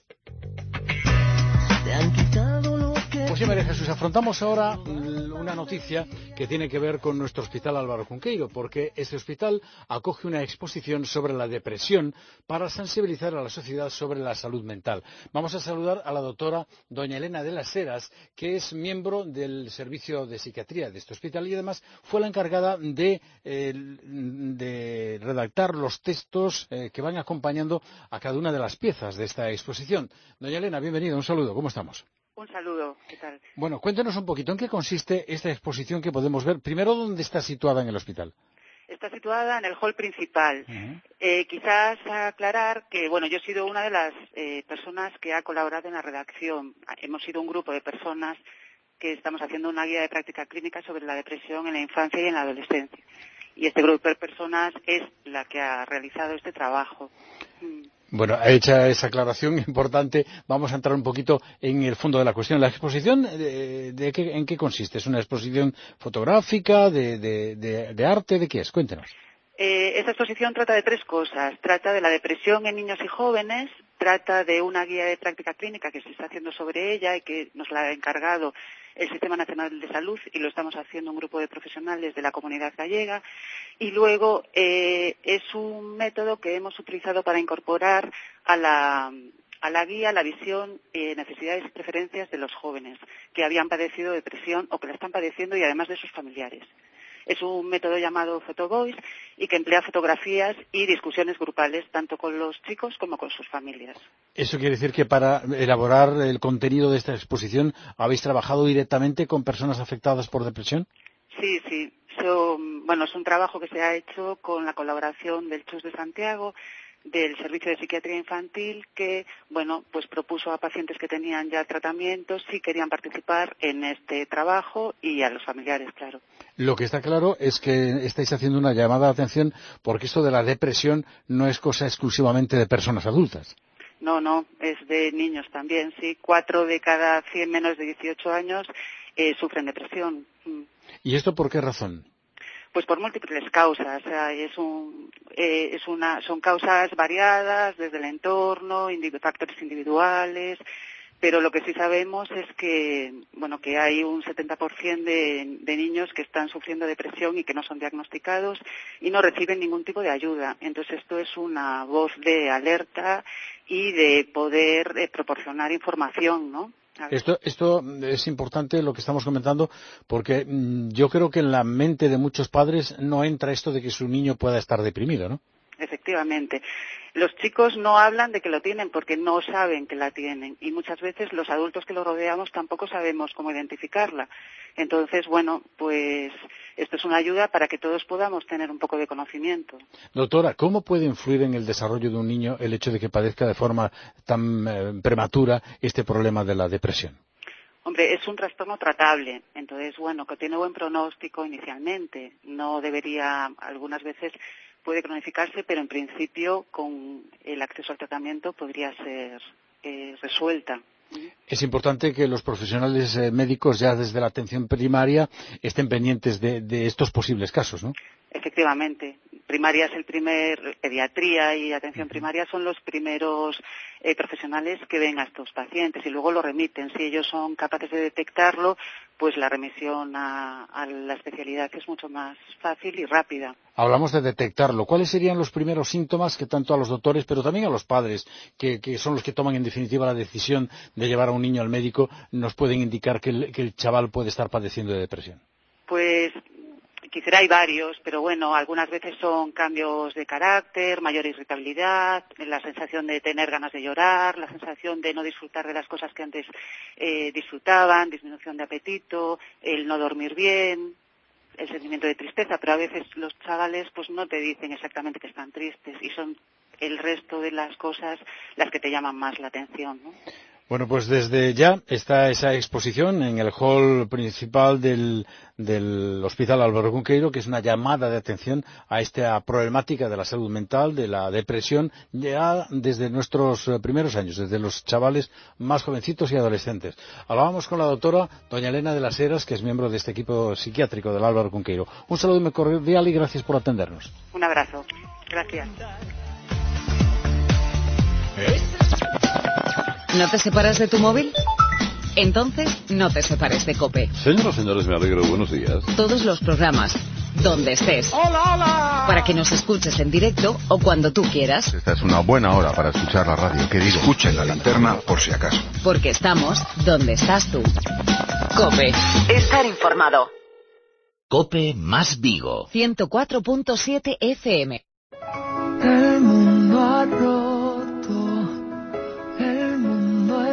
Pues sí, María Jesús, afrontamos ahora una noticia que tiene que ver con nuestro hospital Álvaro Cunqueiro, porque este hospital acoge una exposición sobre la depresión para sensibilizar a la sociedad sobre la salud mental. Vamos a saludar a la doctora doña Elena de las Heras, que es miembro del servicio de psiquiatría de este hospital y además fue la encargada de, eh, de redactar los textos eh, que van acompañando a cada una de las piezas de esta exposición. Doña Elena, bienvenida, un saludo, ¿cómo estamos? Un saludo, ¿qué tal? Bueno, cuéntenos un poquito en qué consiste esta exposición que podemos ver. Primero, ¿dónde está situada en el hospital? Está situada en el hall principal. Uh-huh. Eh, quizás aclarar que, bueno, yo he sido una de las eh, personas que ha colaborado en la redacción. Hemos sido un grupo de personas que estamos haciendo una guía de práctica clínica sobre la depresión en la infancia y en la adolescencia. Y este grupo de personas es la que ha realizado este trabajo. Mm. Bueno, hecha esa aclaración importante, vamos a entrar un poquito en el fondo de la cuestión. ¿La exposición de, de qué, en qué consiste? ¿Es una exposición fotográfica, de, de, de, de arte, de qué es? Cuéntenos. Eh, esta exposición trata de tres cosas. Trata de la depresión en niños y jóvenes, trata de una guía de práctica clínica que se está haciendo sobre ella y que nos la ha encargado el Sistema Nacional de Salud y lo estamos haciendo un grupo de profesionales de la comunidad gallega. Y luego eh, es un método que hemos utilizado para incorporar a la, a la guía la visión, eh, necesidades y preferencias de los jóvenes que habían padecido depresión o que la están padeciendo y además de sus familiares. Es un método llamado Photovoice y que emplea fotografías y discusiones grupales tanto con los chicos como con sus familias. ¿Eso quiere decir que para elaborar el contenido de esta exposición habéis trabajado directamente con personas afectadas por depresión? Sí, sí. So, bueno, es un trabajo que se ha hecho con la colaboración del Chus de Santiago, del Servicio de Psiquiatría Infantil, que, bueno, pues propuso a pacientes que tenían ya tratamientos si querían participar en este trabajo y a los familiares, claro. Lo que está claro es que estáis haciendo una llamada de atención porque esto de la depresión no es cosa exclusivamente de personas adultas. No, no, es de niños también, sí. Cuatro de cada cien menores de dieciocho años eh, sufren depresión. ¿Y esto por qué razón? Pues por múltiples causas. O sea, es un, eh, es una, son causas variadas desde el entorno, individu- factores individuales, pero lo que sí sabemos es que, bueno, que hay un setenta por ciento de, de niños que están sufriendo depresión y que no son diagnosticados y no reciben ningún tipo de ayuda. Entonces esto es una voz de alerta y de poder eh, proporcionar información, ¿no? Esto, esto es importante lo que estamos comentando porque mmm, yo creo que en la mente de muchos padres no entra esto de que su niño pueda estar deprimido, ¿no? Efectivamente. Los chicos no hablan de que lo tienen porque no saben que la tienen y muchas veces los adultos que los rodeamos tampoco sabemos cómo identificarla. Entonces, bueno, pues esto es una ayuda para que todos podamos tener un poco de conocimiento. Doctora, ¿cómo puede influir en el desarrollo de un niño el hecho de que padezca de forma tan eh, prematura este problema de la depresión? Hombre, es un trastorno tratable, entonces, bueno, que tiene buen pronóstico inicialmente. No debería, algunas veces puede cronificarse, pero en principio con el acceso al tratamiento podría ser eh, resuelta. Es importante que los profesionales eh, médicos ya desde la atención primaria estén pendientes de, de estos posibles casos, ¿no? Efectivamente. Primaria es el primer, pediatría y atención primaria son los primeros eh, profesionales que ven a estos pacientes y luego lo remiten. Si ellos son capaces de detectarlo, pues la remisión a, a la especialidad es mucho más fácil y rápida. Hablamos de detectarlo. ¿Cuáles serían los primeros síntomas que tanto a los doctores, pero también a los padres, que, que son los que toman en definitiva la decisión de llevar a un niño al médico, nos pueden indicar que el, que el chaval puede estar padeciendo de depresión? Pues quizá hay varios, pero bueno, algunas veces son cambios de carácter, mayor irritabilidad, la sensación de tener ganas de llorar, la sensación de no disfrutar de las cosas que antes eh, disfrutaban, disminución de apetito, el no dormir bien, el sentimiento de tristeza, pero a veces los chavales pues no te dicen exactamente que están tristes y son el resto de las cosas las que te llaman más la atención, ¿no? Bueno, pues desde ya está esa exposición en el hall principal del, del Hospital Álvaro Cunqueiro, que es una llamada de atención a esta problemática de la salud mental, de la depresión, ya desde nuestros primeros años, desde los chavales más jovencitos y adolescentes. Hablábamos con la doctora doña Elena de las Heras, que es miembro de este equipo psiquiátrico del Álvaro Cunqueiro. Un saludo muy cordial y gracias por atendernos. Un abrazo. Gracias. ¿No te separas de tu móvil? Entonces, no te separes de COPE. Señoras y señores, me alegro. Buenos días. Todos los programas, donde estés. ¡Hola, hola! Para que nos escuches en directo o cuando tú quieras. Esta es una buena hora para escuchar la radio. Que digo, escuchen la linterna por si acaso. Porque estamos donde estás tú. COPE. Estar informado. COPE más Vigo. ciento cuatro punto siete F M. El mundo ha roto, el mundo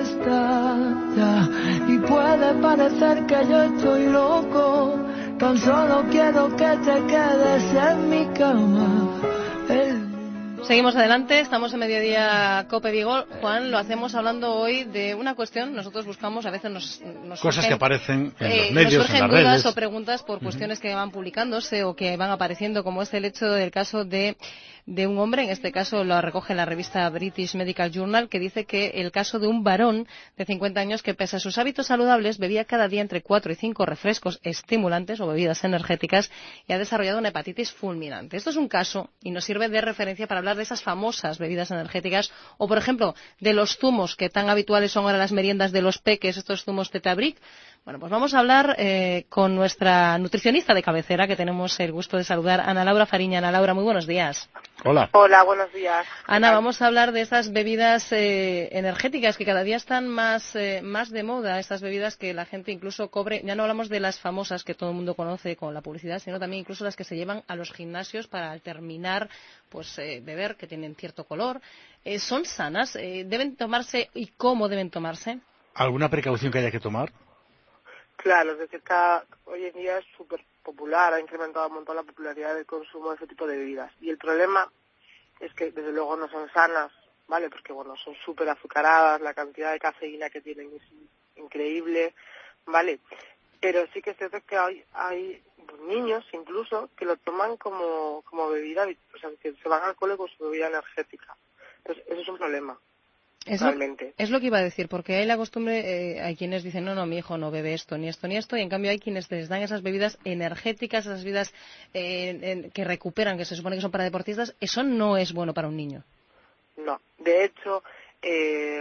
estalla y puede parecer que yo estoy loco. Tan solo quiero que te quedes en mi cama. El... Seguimos adelante, estamos en Mediodía COPE Vigo. Juan, lo hacemos hablando hoy de una cuestión. Nosotros buscamos, a veces nos, nos cosas surgen, que aparecen en eh, los medios, nos surgen en las dudas redes. o preguntas por cuestiones uh-huh. que van publicándose o que van apareciendo, como es el hecho del caso de de un hombre, en este caso lo recoge la revista British Medical Journal, que dice que el caso de un varón de cincuenta años que, pese a sus hábitos saludables, bebía cada día entre cuatro y cinco refrescos estimulantes o bebidas energéticas y ha desarrollado una hepatitis fulminante. Esto es un caso y nos sirve de referencia para hablar de esas famosas bebidas energéticas o, por ejemplo, de los zumos que tan habituales son ahora las meriendas de los peques, estos zumos Tetabric. Bueno, pues vamos a hablar eh, con nuestra nutricionista de cabecera, que tenemos el gusto de saludar, Ana Laura Fariña. Ana Laura, muy buenos días. Hola. Hola, buenos días. Ana, vamos a hablar de esas bebidas eh, energéticas que cada día están más, eh, más de moda, estas bebidas que la gente incluso cobre. Ya no hablamos de las famosas que todo el mundo conoce con la publicidad, sino también incluso las que se llevan a los gimnasios para al terminar, pues eh, beber, que tienen cierto color. Eh, ¿Son sanas? Eh, ¿Deben tomarse y cómo deben tomarse? ¿Alguna precaución que haya que tomar? Claro, es decir, que hoy en día es súper popular, ha incrementado un montón la popularidad del consumo de ese tipo de bebidas. Y el problema es que, desde luego, no son sanas, ¿vale? Porque, bueno, son súper azucaradas, la cantidad de cafeína que tienen es increíble, ¿vale? Pero sí que es cierto que hay, hay niños, incluso, que lo toman como, como bebida, o sea, que se van al cole con su bebida energética. Entonces, eso es un problema. Es lo, es lo que iba a decir, porque hay la costumbre, eh, hay quienes dicen, no, no, mi hijo no bebe esto, ni esto, ni esto, y en cambio hay quienes les dan esas bebidas energéticas, esas bebidas eh, en, que recuperan, que se supone que son para deportistas. Eso no es bueno para un niño. No, de hecho, eh,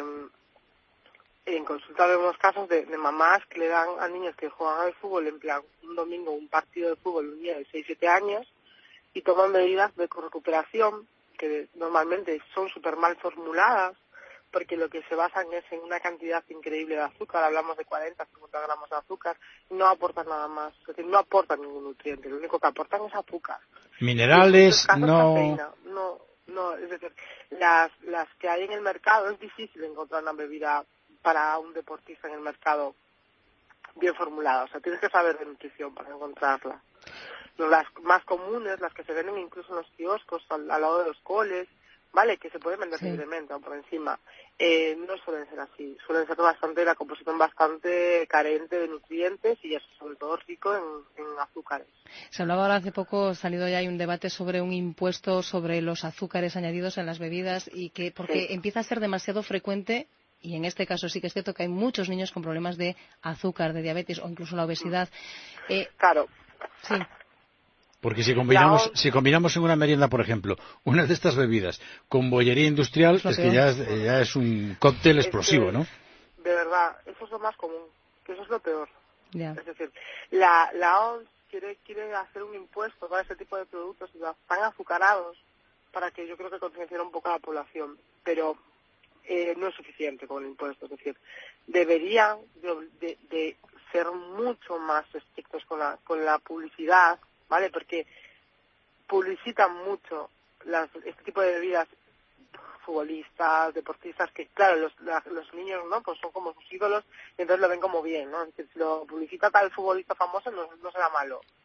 en consulta vemos casos de, de mamás que le dan a niños que juegan al fútbol, en plan, un domingo, un partido de fútbol, un niño de seis siete años, y toman bebidas de recuperación, que normalmente son súper mal formuladas, porque lo que se basan es en una cantidad increíble de azúcar, hablamos de cuarenta, cincuenta gramos de azúcar, y no aportan nada más, es decir, no aportan ningún nutriente, lo único que aportan es azúcar. Minerales, no... Cafeína. No, no, es decir, las, las que hay en el mercado, es difícil encontrar una bebida para un deportista en el mercado bien formulada, o sea, tienes que saber de nutrición para encontrarla. Las más comunes, las que se venden incluso en los kioscos, al, al lado de los coles, ¿vale? Que se pueden vender sí. libremente o por encima. Eh, no suelen ser así. Suelen ser bastante, la composición bastante carente de nutrientes y eso, sobre todo rico en, en azúcares. Se hablaba ahora hace poco, salido ya hay un debate sobre un impuesto sobre los azúcares añadidos en las bebidas y que, porque sí. empieza a ser demasiado frecuente. Y en este caso sí que es cierto que hay muchos niños con problemas de azúcar, de diabetes o incluso la obesidad. Eh, claro. Sí. Porque si combinamos, si combinamos en una merienda, por ejemplo, una de estas bebidas con bollería industrial, es, es que ya es, ya es un cóctel explosivo, es que, ¿no? De verdad, eso es lo más común, que eso es lo peor. Yeah. Es decir, la, la O M S quiere, quiere hacer un impuesto para ese tipo de productos tan azucarados para que yo creo que concienciara un poco a la población, pero eh, no es suficiente con el impuesto. Es decir, deberían de, de, de ser mucho más estrictos con la, con la publicidad, ¿vale? Porque publicitan mucho las, este tipo de bebidas, futbolistas, deportistas, que claro, los, la, los niños, ¿no? Pues son como sus ídolos y entonces lo ven como bien, ¿no? Es decir, si lo publicita tal futbolista famoso no, no será malo.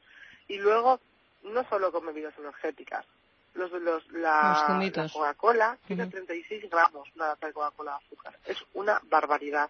Y luego, no solo con bebidas energéticas, los, los, la, la Coca-Cola tiene uh-huh. treinta y seis gramos una lata de Coca-Cola de azúcar. Es una barbaridad.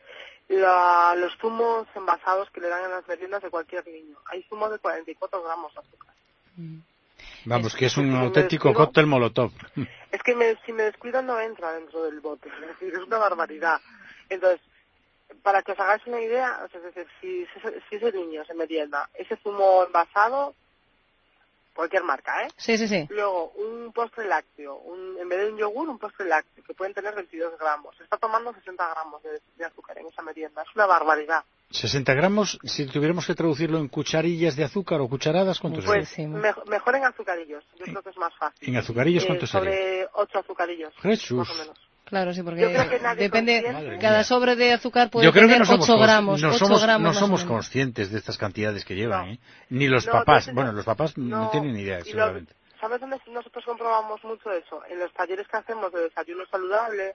La, los zumos envasados que le dan en las meriendas de cualquier niño. Hay zumos de cuarenta y cuatro gramos de azúcar. Mm. Vamos, es, que es un si auténtico descuido, cóctel molotov. Es que me, si me descuido no entra dentro del bote. Es decir, es una barbaridad. Entonces, para que os hagáis una idea, es decir, si, si ese niño se merienda ese zumo envasado, cualquier marca, ¿eh? Sí, sí, sí. Luego, un postre lácteo, un, en vez de un yogur, un postre lácteo, que pueden tener veintidós gramos. Está tomando sesenta gramos de, de azúcar en esa merienda. Es una barbaridad. sesenta gramos, si tuviéramos que traducirlo en cucharillas de azúcar o cucharadas, ¿cuántos Pues sería? mejor, mejor en azucarillos, yo creo que es más fácil. ¿En azucarillos cuántos eh, sobre sería? Sobre ocho azucarillos, Jesús. más o menos. Claro, sí, porque depende, cada sobre de azúcar puede Yo creo tener que no somos, ocho gramos. No ocho somos, gramos no somos conscientes de estas cantidades que llevan, no. ¿eh? Ni los no, papás. entonces, Bueno, los papás no, no tienen ni idea, seguramente. Lo, ¿Sabes dónde nosotros comprobamos mucho eso? En los talleres que hacemos de desayuno saludable,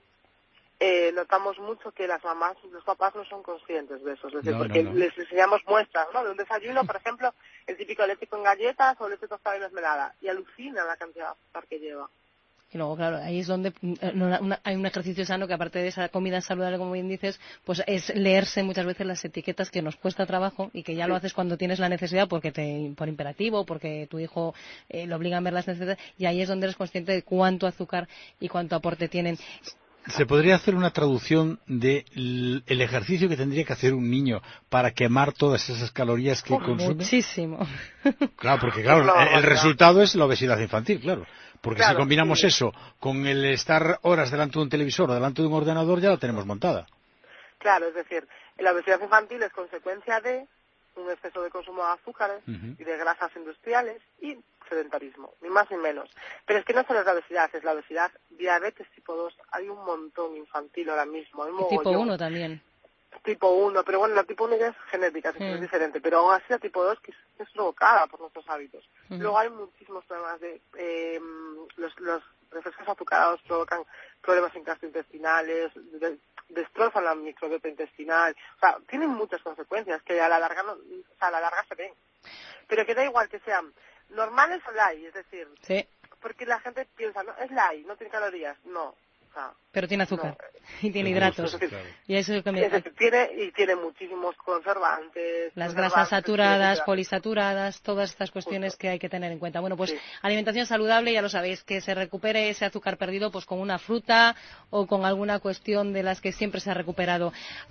eh, notamos mucho que las mamás y los papás no son conscientes de eso. Es decir, no, porque no, no. les enseñamos muestras, ¿no? De un desayuno, por ejemplo, el típico leche con galletas o leche tostada y mermelada. Y alucinan la cantidad de azúcar que lleva. Y luego, claro, ahí es donde una, una, hay un ejercicio sano que, aparte de esa comida saludable, como bien dices, pues es leerse muchas veces las etiquetas, que nos cuesta trabajo y que ya sí. lo haces cuando tienes la necesidad, porque te, por imperativo, porque tu hijo eh, lo obliga a ver las necesidades, y ahí es donde eres consciente de cuánto azúcar y cuánto aporte tienen. ¿Se podría hacer una traducción del de ejercicio que tendría que hacer un niño para quemar todas esas calorías que Uf, consume? Muchísimo. Claro, porque claro, no, el, el resultado es la obesidad infantil, claro. Porque claro, si combinamos sí. eso con el estar horas delante de un televisor o delante de un ordenador, ya la tenemos montada. Claro, es decir, la obesidad infantil es consecuencia de un exceso de consumo de azúcares uh-huh. y de grasas industriales y sedentarismo, ni más ni menos. Pero es que no solo es la obesidad, es la obesidad, diabetes tipo dos, hay un montón infantil ahora mismo. Hay y tipo uno también. Tipo uno, pero bueno, la tipo uno ya es genética, sí. es diferente, pero aún así la tipo dos que es, es provocada por nuestros hábitos. Uh-huh. Luego hay muchísimos problemas de... Eh, los, los refrescos azucarados provocan problemas gastrointestinales, de, destrozan la microbiota intestinal, o sea, tienen muchas consecuencias que a la larga, no, o sea, a la larga se ven. Pero que da igual que sean normales o light, es decir, sí. porque la gente piensa, no, es light, no tiene calorías, no. Pero tiene azúcar no, y tiene hidratos. Es decir, y eso es lo que me... es decir, tiene, y tiene muchísimos conservantes. Las conservantes, grasas saturadas, etcétera. polisaturadas, todas estas cuestiones Justo. que hay que tener en cuenta. Bueno, pues sí. alimentación saludable, ya lo sabéis, que se recupere ese azúcar perdido pues con una fruta o con alguna cuestión de las que siempre se ha recuperado.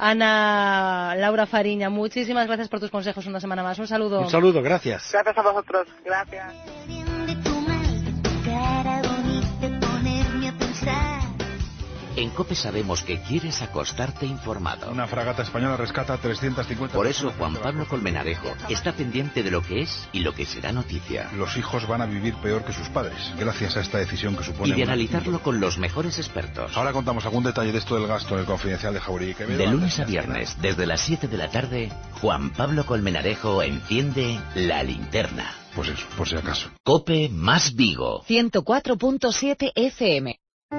Ana Laura Fariña, muchísimas gracias por tus consejos una semana más. Un saludo. Un saludo, gracias. Gracias a vosotros. Gracias. En COPE sabemos que quieres acostarte informado. Una fragata española rescata trescientas cincuenta... Por eso Juan Pablo Colmenarejo está pendiente de lo que es y lo que será noticia. Los hijos van a vivir peor que sus padres, gracias a esta decisión que supone... Y de analizarlo con los mejores expertos. Ahora contamos algún detalle de esto del gasto en el Confidencial de Jauregui y Quevedo. De lunes a viernes, desde las siete de la tarde, Juan Pablo Colmenarejo enciende la linterna. Pues eso, por si acaso. COPE más Vigo. ciento cuatro punto siete F M.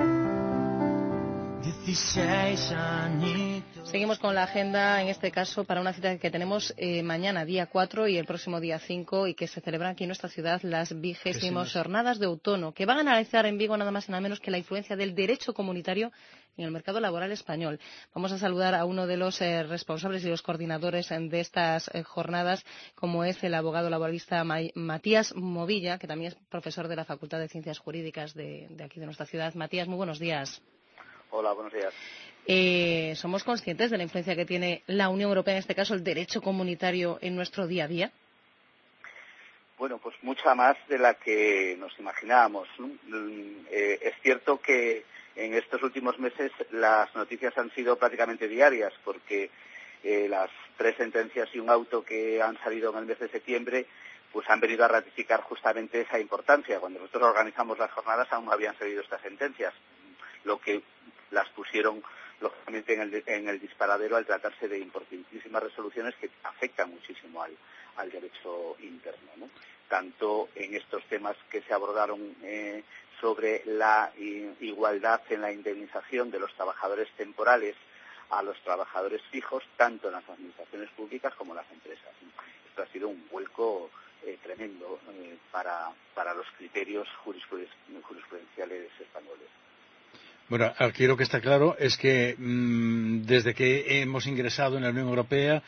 Seguimos con la agenda, en este caso, para una cita que tenemos eh, mañana, día cuatro, y el próximo día cinco, y que se celebran aquí en nuestra ciudad las vigésimas jornadas de outono, que van a analizar en Vigo nada más y nada menos que la influencia del derecho comunitario en el mercado laboral español. Vamos a saludar a uno de los eh, responsables y los coordinadores de estas eh, jornadas, como es el abogado laboralista Matías Movilla, que también es profesor de la Facultad de Ciencias Jurídicas de, de aquí de nuestra ciudad. Matías, muy buenos días. Hola, buenos días. Eh, ¿Somos conscientes de la influencia que tiene la Unión Europea, en este caso el derecho comunitario, en nuestro día a día? Bueno, pues mucha más de la que nos imaginábamos, ¿no? Eh, es cierto que en estos últimos meses las noticias han sido prácticamente diarias, porque eh, las tres sentencias y un auto que han salido en el mes de septiembre pues han venido a ratificar justamente esa importancia. Cuando nosotros organizamos las jornadas aún no habían salido estas sentencias, lo que las pusieron lógicamente en el, en el disparadero al tratarse de importantísimas resoluciones que afectan muchísimo al, al derecho interno, ¿no? Tanto en estos temas que se abordaron eh, sobre la i, igualdad en la indemnización de los trabajadores temporales a los trabajadores fijos, tanto en las administraciones públicas como en las empresas. Esto ha sido un vuelco eh, tremendo eh, para, para los criterios jurisprudenciales españoles. Bueno, aquí lo que está claro es que mmm, desde que hemos ingresado en la Unión Europea,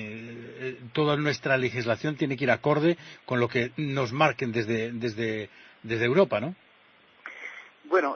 eh, toda nuestra legislación tiene que ir acorde con lo que nos marquen desde, desde, desde Europa, ¿no? Bueno,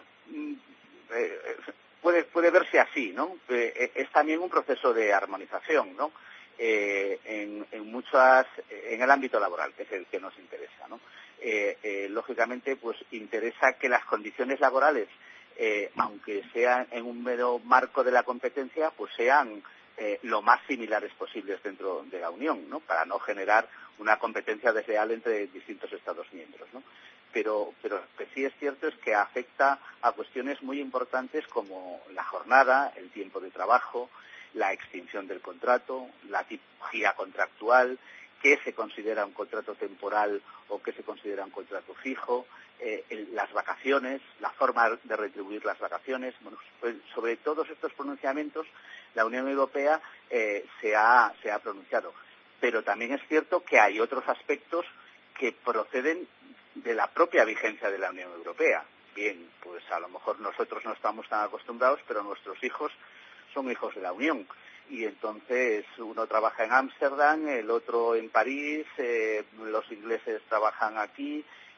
eh, puede, puede verse así, ¿no? Eh, es también un proceso de armonización, ¿no? Eh, en, en muchas, en el ámbito laboral, que es el que nos interesa, ¿no? Eh, eh, lógicamente, pues interesa que las condiciones laborales, Eh, aunque sean en un mero marco de la competencia, pues sean eh, lo más similares posibles dentro de la Unión, ¿no? Para no generar una competencia desleal entre distintos Estados miembros, ¿no? Pero, pero lo que sí es cierto es que afecta a cuestiones muy importantes como la jornada, el tiempo de trabajo, la extinción del contrato, la tipología contractual, qué se considera un contrato temporal o qué se considera un contrato fijo, eh, el, las vacaciones, la forma de retribuir las vacaciones. Bueno, pues sobre todos estos pronunciamientos la Unión Europea eh, se, ha, se ha pronunciado. Pero también es cierto que hay otros aspectos que proceden de la propia vigencia de la Unión Europea. Bien, pues a lo mejor nosotros no estamos tan acostumbrados, pero nuestros hijos son hijos de la Unión. Y entonces uno trabaja en Ámsterdam, el otro en París, eh, los ingleses trabajan aquí,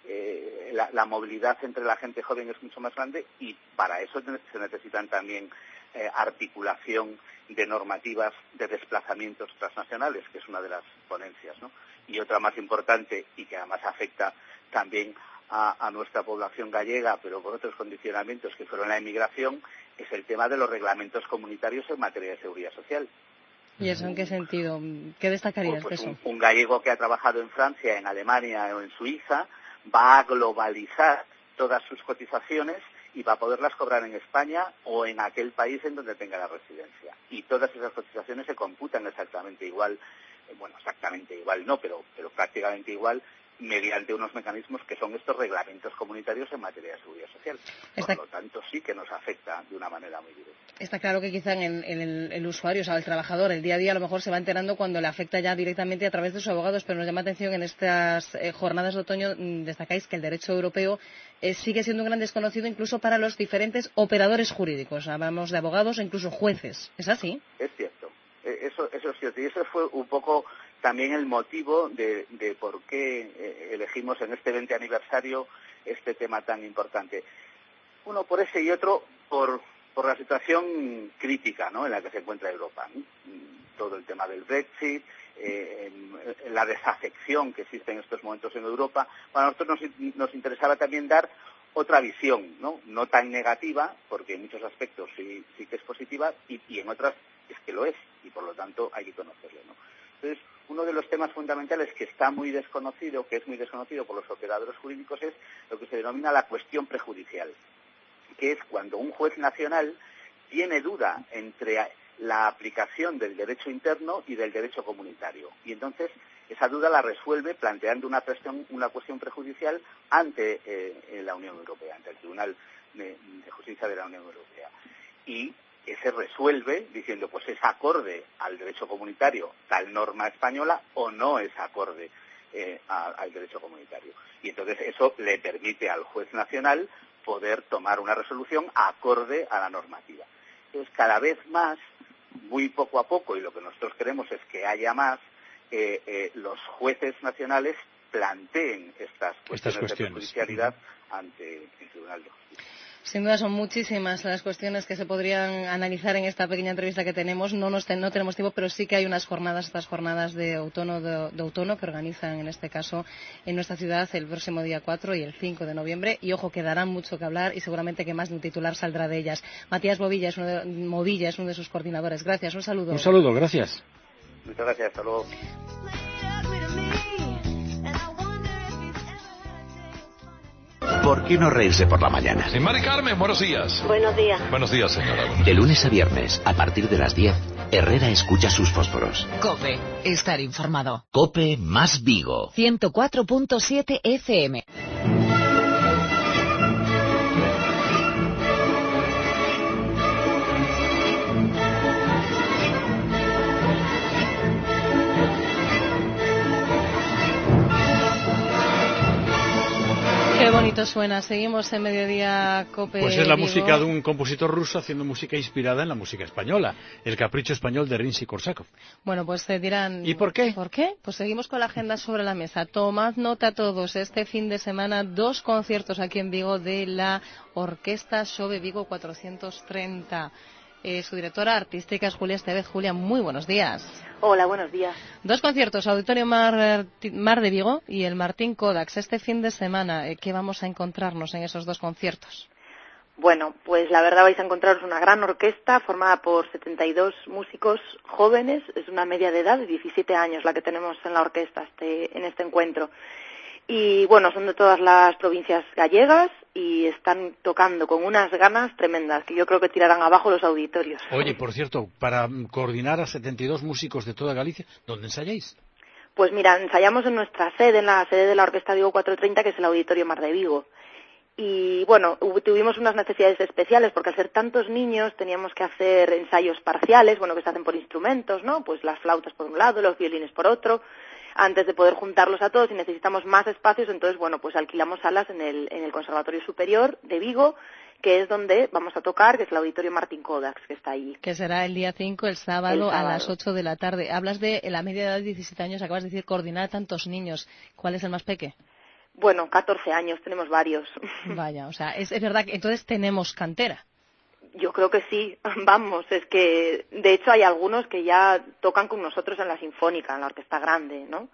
eh, la, la movilidad entre la gente joven es mucho más grande y para eso se necesitan también eh, articulación de normativas de desplazamientos transnacionales, que es una de las ponencias, ¿no? Y otra más importante y que además afecta también a, a nuestra población gallega, pero por otros condicionamientos que fueron la emigración, es el tema de los reglamentos comunitarios en materia de seguridad social. ¿Y eso en qué sentido? ¿Qué destacarías pues, pues de eso? Un, un gallego que ha trabajado en Francia, en Alemania o en Suiza va a globalizar todas sus cotizaciones y va a poderlas cobrar en España o en aquel país en donde tenga la residencia. Y todas esas cotizaciones se computan exactamente igual, eh, bueno, exactamente igual no, pero, pero prácticamente igual, mediante unos mecanismos que son estos reglamentos comunitarios en materia de seguridad social. Por lo tanto, sí que nos afecta de una manera muy directa. Está claro que quizá en, en el, el usuario, o sea, el trabajador, el día a día a lo mejor se va enterando cuando le afecta ya directamente a través de sus abogados, pero nos llama la atención en estas eh, jornadas de otoño, mmm, destacáis que el derecho europeo eh, sigue siendo un gran desconocido incluso para los diferentes operadores jurídicos. Hablamos de abogados e incluso jueces. ¿Es así? Es cierto. Eso, eso es cierto. Y eso fue un poco también el motivo de, de por qué eh, elegimos en este veinte aniversario este tema tan importante. Uno por ese y otro por, por la situación crítica, ¿no?, en la que se encuentra Europa, ¿no? Todo el tema del Brexit, eh, la desafección que existe en estos momentos en Europa. Bueno, a nosotros nos, nos interesaba también dar otra visión, ¿no? No tan negativa, porque en muchos aspectos sí, sí que es positiva, y, y en otras es que lo es, y por lo tanto hay que conocerlo, ¿no? Entonces, uno de los temas fundamentales que está muy desconocido, que es muy desconocido por los operadores jurídicos, es lo que se denomina la cuestión prejudicial, que es cuando un juez nacional tiene duda entre la aplicación del derecho interno y del derecho comunitario. Y entonces esa duda la resuelve planteando una cuestión, una cuestión prejudicial ante eh, la Unión Europea, ante el Tribunal de, de Justicia de la Unión Europea. Y se resuelve diciendo, pues es acorde al derecho comunitario tal norma española o no es acorde eh, a, al derecho comunitario. Y entonces eso le permite al juez nacional poder tomar una resolución acorde a la normativa. Entonces, cada vez más, muy poco a poco, y lo que nosotros queremos es que haya más, eh, eh, los jueces nacionales planteen estas cuestiones, estas cuestiones. de prejudicialidad ante el Tribunal de Justicia. Sin duda son muchísimas las cuestiones que se podrían analizar en esta pequeña entrevista que tenemos. No, nos ten, no tenemos tiempo, pero sí que hay unas jornadas, estas jornadas de outono, de, de outono que organizan en este caso en nuestra ciudad el próximo día cuatro y el cinco de noviembre. Y ojo, que darán mucho que hablar y seguramente que más de un titular saldrá de ellas. Matías Movilla es uno de, Movilla es uno de sus coordinadores. Gracias, un saludo. Un saludo, gracias. Muchas gracias, hasta luego. ¿Por qué no reírse por la mañana? Sí, Mari Carmen, buenos días. Buenos días. Buenos días, señora. Buenos de lunes a viernes, a partir de las diez, Herrera escucha sus fósforos. COPE, estar informado. COPE más Vigo. ciento cuatro punto siete F M. bonito suena. Seguimos en Mediodía Cope. Pues es la Vigo. música de un compositor ruso haciendo música inspirada en la música española, el capricho español de Rimsky-Korsakov. Bueno, pues te dirán... ¿Y por qué? ¿Por qué? Pues seguimos con la agenda sobre la mesa. Tomad nota todos. Este fin de semana, dos conciertos aquí en Vigo de la Orquesta Xove Vigo cuatrocientos treinta. Eh, su directora artística es Julia Estevez. Julia, muy buenos días. Hola, buenos días. Dos conciertos, Auditorio Mar, Mar de Vigo y el Martín Kodax. Este fin de semana, eh, ¿qué vamos a encontrarnos en esos dos conciertos? Bueno, pues la verdad vais a encontraros una gran orquesta formada por setenta y dos músicos jóvenes. Es una media de edad de diecisiete años la que tenemos en la orquesta este, en este encuentro. Y bueno, son de todas las provincias gallegas y están tocando con unas ganas tremendas que yo creo que tirarán abajo los auditorios. Oye, por cierto, para coordinar a setenta y dos músicos de toda Galicia, ¿dónde ensayáis? Pues mira, ensayamos en nuestra sede, en la sede de la Orquesta Vigo cuatrocientos treinta, que es el Auditorio Mar de Vigo. Y bueno, tuvimos unas necesidades especiales porque al ser tantos niños teníamos que hacer ensayos parciales, bueno, que se hacen por instrumentos, ¿no? Pues las flautas por un lado, los violines por otro, antes de poder juntarlos a todos, y necesitamos más espacios. Entonces, bueno, pues alquilamos salas en el, en el Conservatorio Superior de Vigo, que es donde vamos a tocar, que es el Auditorio Martín Kodax, que está allí. Que será el día cinco, el sábado, el sábado. a las ocho de la tarde. Hablas de la media edad de diecisiete años, acabas de decir coordinar a tantos niños. ¿Cuál es el más peque? Bueno, catorce años, tenemos varios. Vaya, o sea, es, es verdad que entonces tenemos cantera. Yo creo que sí, vamos, es que de hecho hay algunos que ya tocan con nosotros en la Sinfónica, en la Orquesta Grande, ¿no?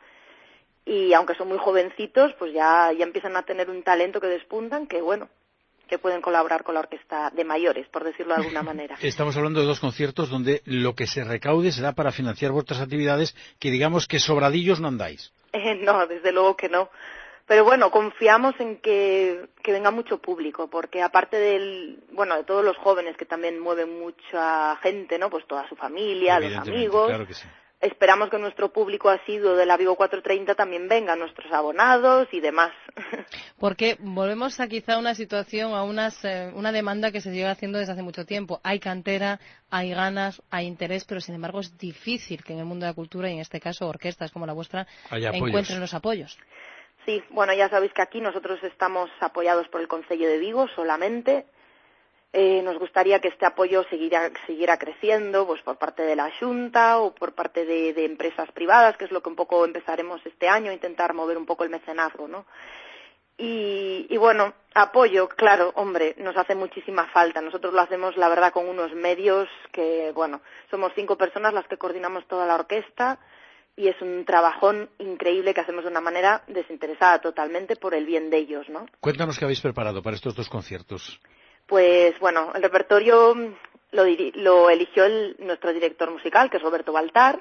Y aunque son muy jovencitos, pues ya, ya empiezan a tener un talento que despuntan, que bueno, que pueden colaborar con la orquesta de mayores, por decirlo de alguna manera. Estamos hablando de dos conciertos donde lo que se recaude será para financiar vuestras actividades, que digamos que sobradillos no andáis. Eh, no, desde luego que no. Pero bueno, confiamos en que, que venga mucho público, porque aparte del, bueno, de todos los jóvenes que también mueven mucha gente, ¿no? Pues toda su familia, los amigos. Claro que sí. Esperamos que nuestro público asiduo de la Vigo cuatrocientos treinta también venga, nuestros abonados y demás. Porque volvemos a quizá una situación, a unas, eh, una demanda que se lleva haciendo desde hace mucho tiempo. Hay cantera, hay ganas, hay interés, pero sin embargo es difícil que en el mundo de la cultura, y en este caso orquestas como la vuestra, encuentren los apoyos. Sí, bueno, ya sabéis que aquí nosotros estamos apoyados por el Concello de Vigo solamente. Eh, nos gustaría que este apoyo siguiera, siguiera creciendo, pues por parte de la Xunta o por parte de, de empresas privadas, que es lo que un poco empezaremos este año, intentar mover un poco el mecenazgo, ¿no? Y, y bueno, apoyo, claro, hombre, nos hace muchísima falta. Nosotros lo hacemos, la verdad, con unos medios que, bueno, somos cinco personas las que coordinamos toda la orquesta, y es un trabajón increíble que hacemos de una manera desinteresada totalmente por el bien de ellos, ¿no? Cuéntanos qué habéis preparado para estos dos conciertos. Pues bueno, el repertorio lo, lo eligió el, nuestro director musical, que es Roberto Baltar.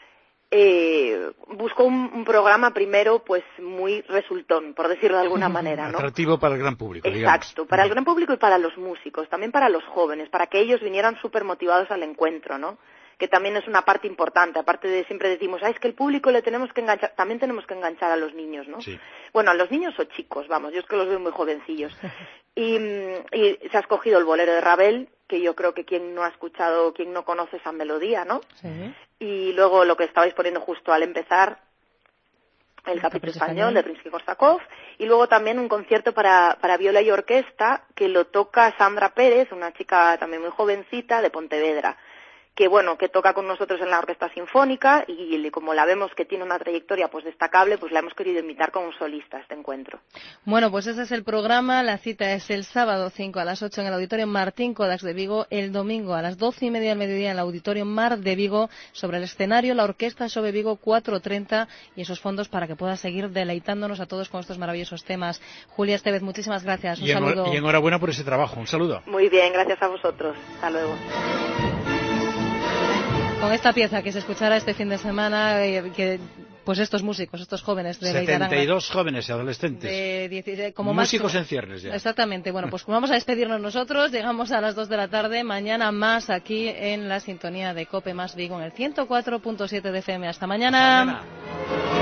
Eh, buscó un, un programa primero pues muy resultón, por decirlo de alguna manera, ¿no? Atractivo para el gran público, Exacto, digamos. Para el gran público y para los músicos, también para los jóvenes, para que ellos vinieran súper motivados al encuentro, ¿no? Que también es una parte importante, aparte de siempre decimos, ah, es que el público le tenemos que enganchar, también tenemos que enganchar a los niños, ¿no? Sí. Bueno, a los niños o chicos, vamos, yo es que los veo muy jovencillos. Y, y se ha escogido el bolero de Ravel, que yo creo que quien no ha escuchado, quien no conoce esa melodía, ¿no? Sí. Y luego lo que estabais poniendo justo al empezar, el, el Capricho Español de Rimsky-Korsakov, y luego también un concierto para, para viola y orquesta que lo toca Sandra Pérez, una chica también muy jovencita de Pontevedra, que bueno, que toca con nosotros en la Orquesta Sinfónica, y como la vemos que tiene una trayectoria pues destacable, pues la hemos querido invitar como solista a este encuentro. Bueno, pues ese es el programa. La cita es el sábado cinco a las ocho en el Auditorio Martín Kodax de Vigo, el domingo a las doce y media del mediodía en el Auditorio Mar de Vigo, sobre el escenario la Orquesta Xove Vigo cuatrocientos treinta, y esos fondos para que pueda seguir deleitándonos a todos con estos maravillosos temas. Julia Estevez, muchísimas gracias. Un y, saludo. Y enhorabuena por ese trabajo. Un saludo. Muy bien, gracias a vosotros. Hasta luego. Con esta pieza que se escuchará este fin de semana, eh, que pues estos músicos, estos jóvenes de setenta y dos jóvenes y adolescentes. De dieciséis, como músicos máximo. En ciernes ya. Exactamente. Bueno, pues vamos a despedirnos nosotros. Llegamos a las dos de la tarde. Mañana más aquí en la sintonía de COPE más Vigo en el ciento cuatro punto siete de F M. Hasta mañana. Hasta mañana.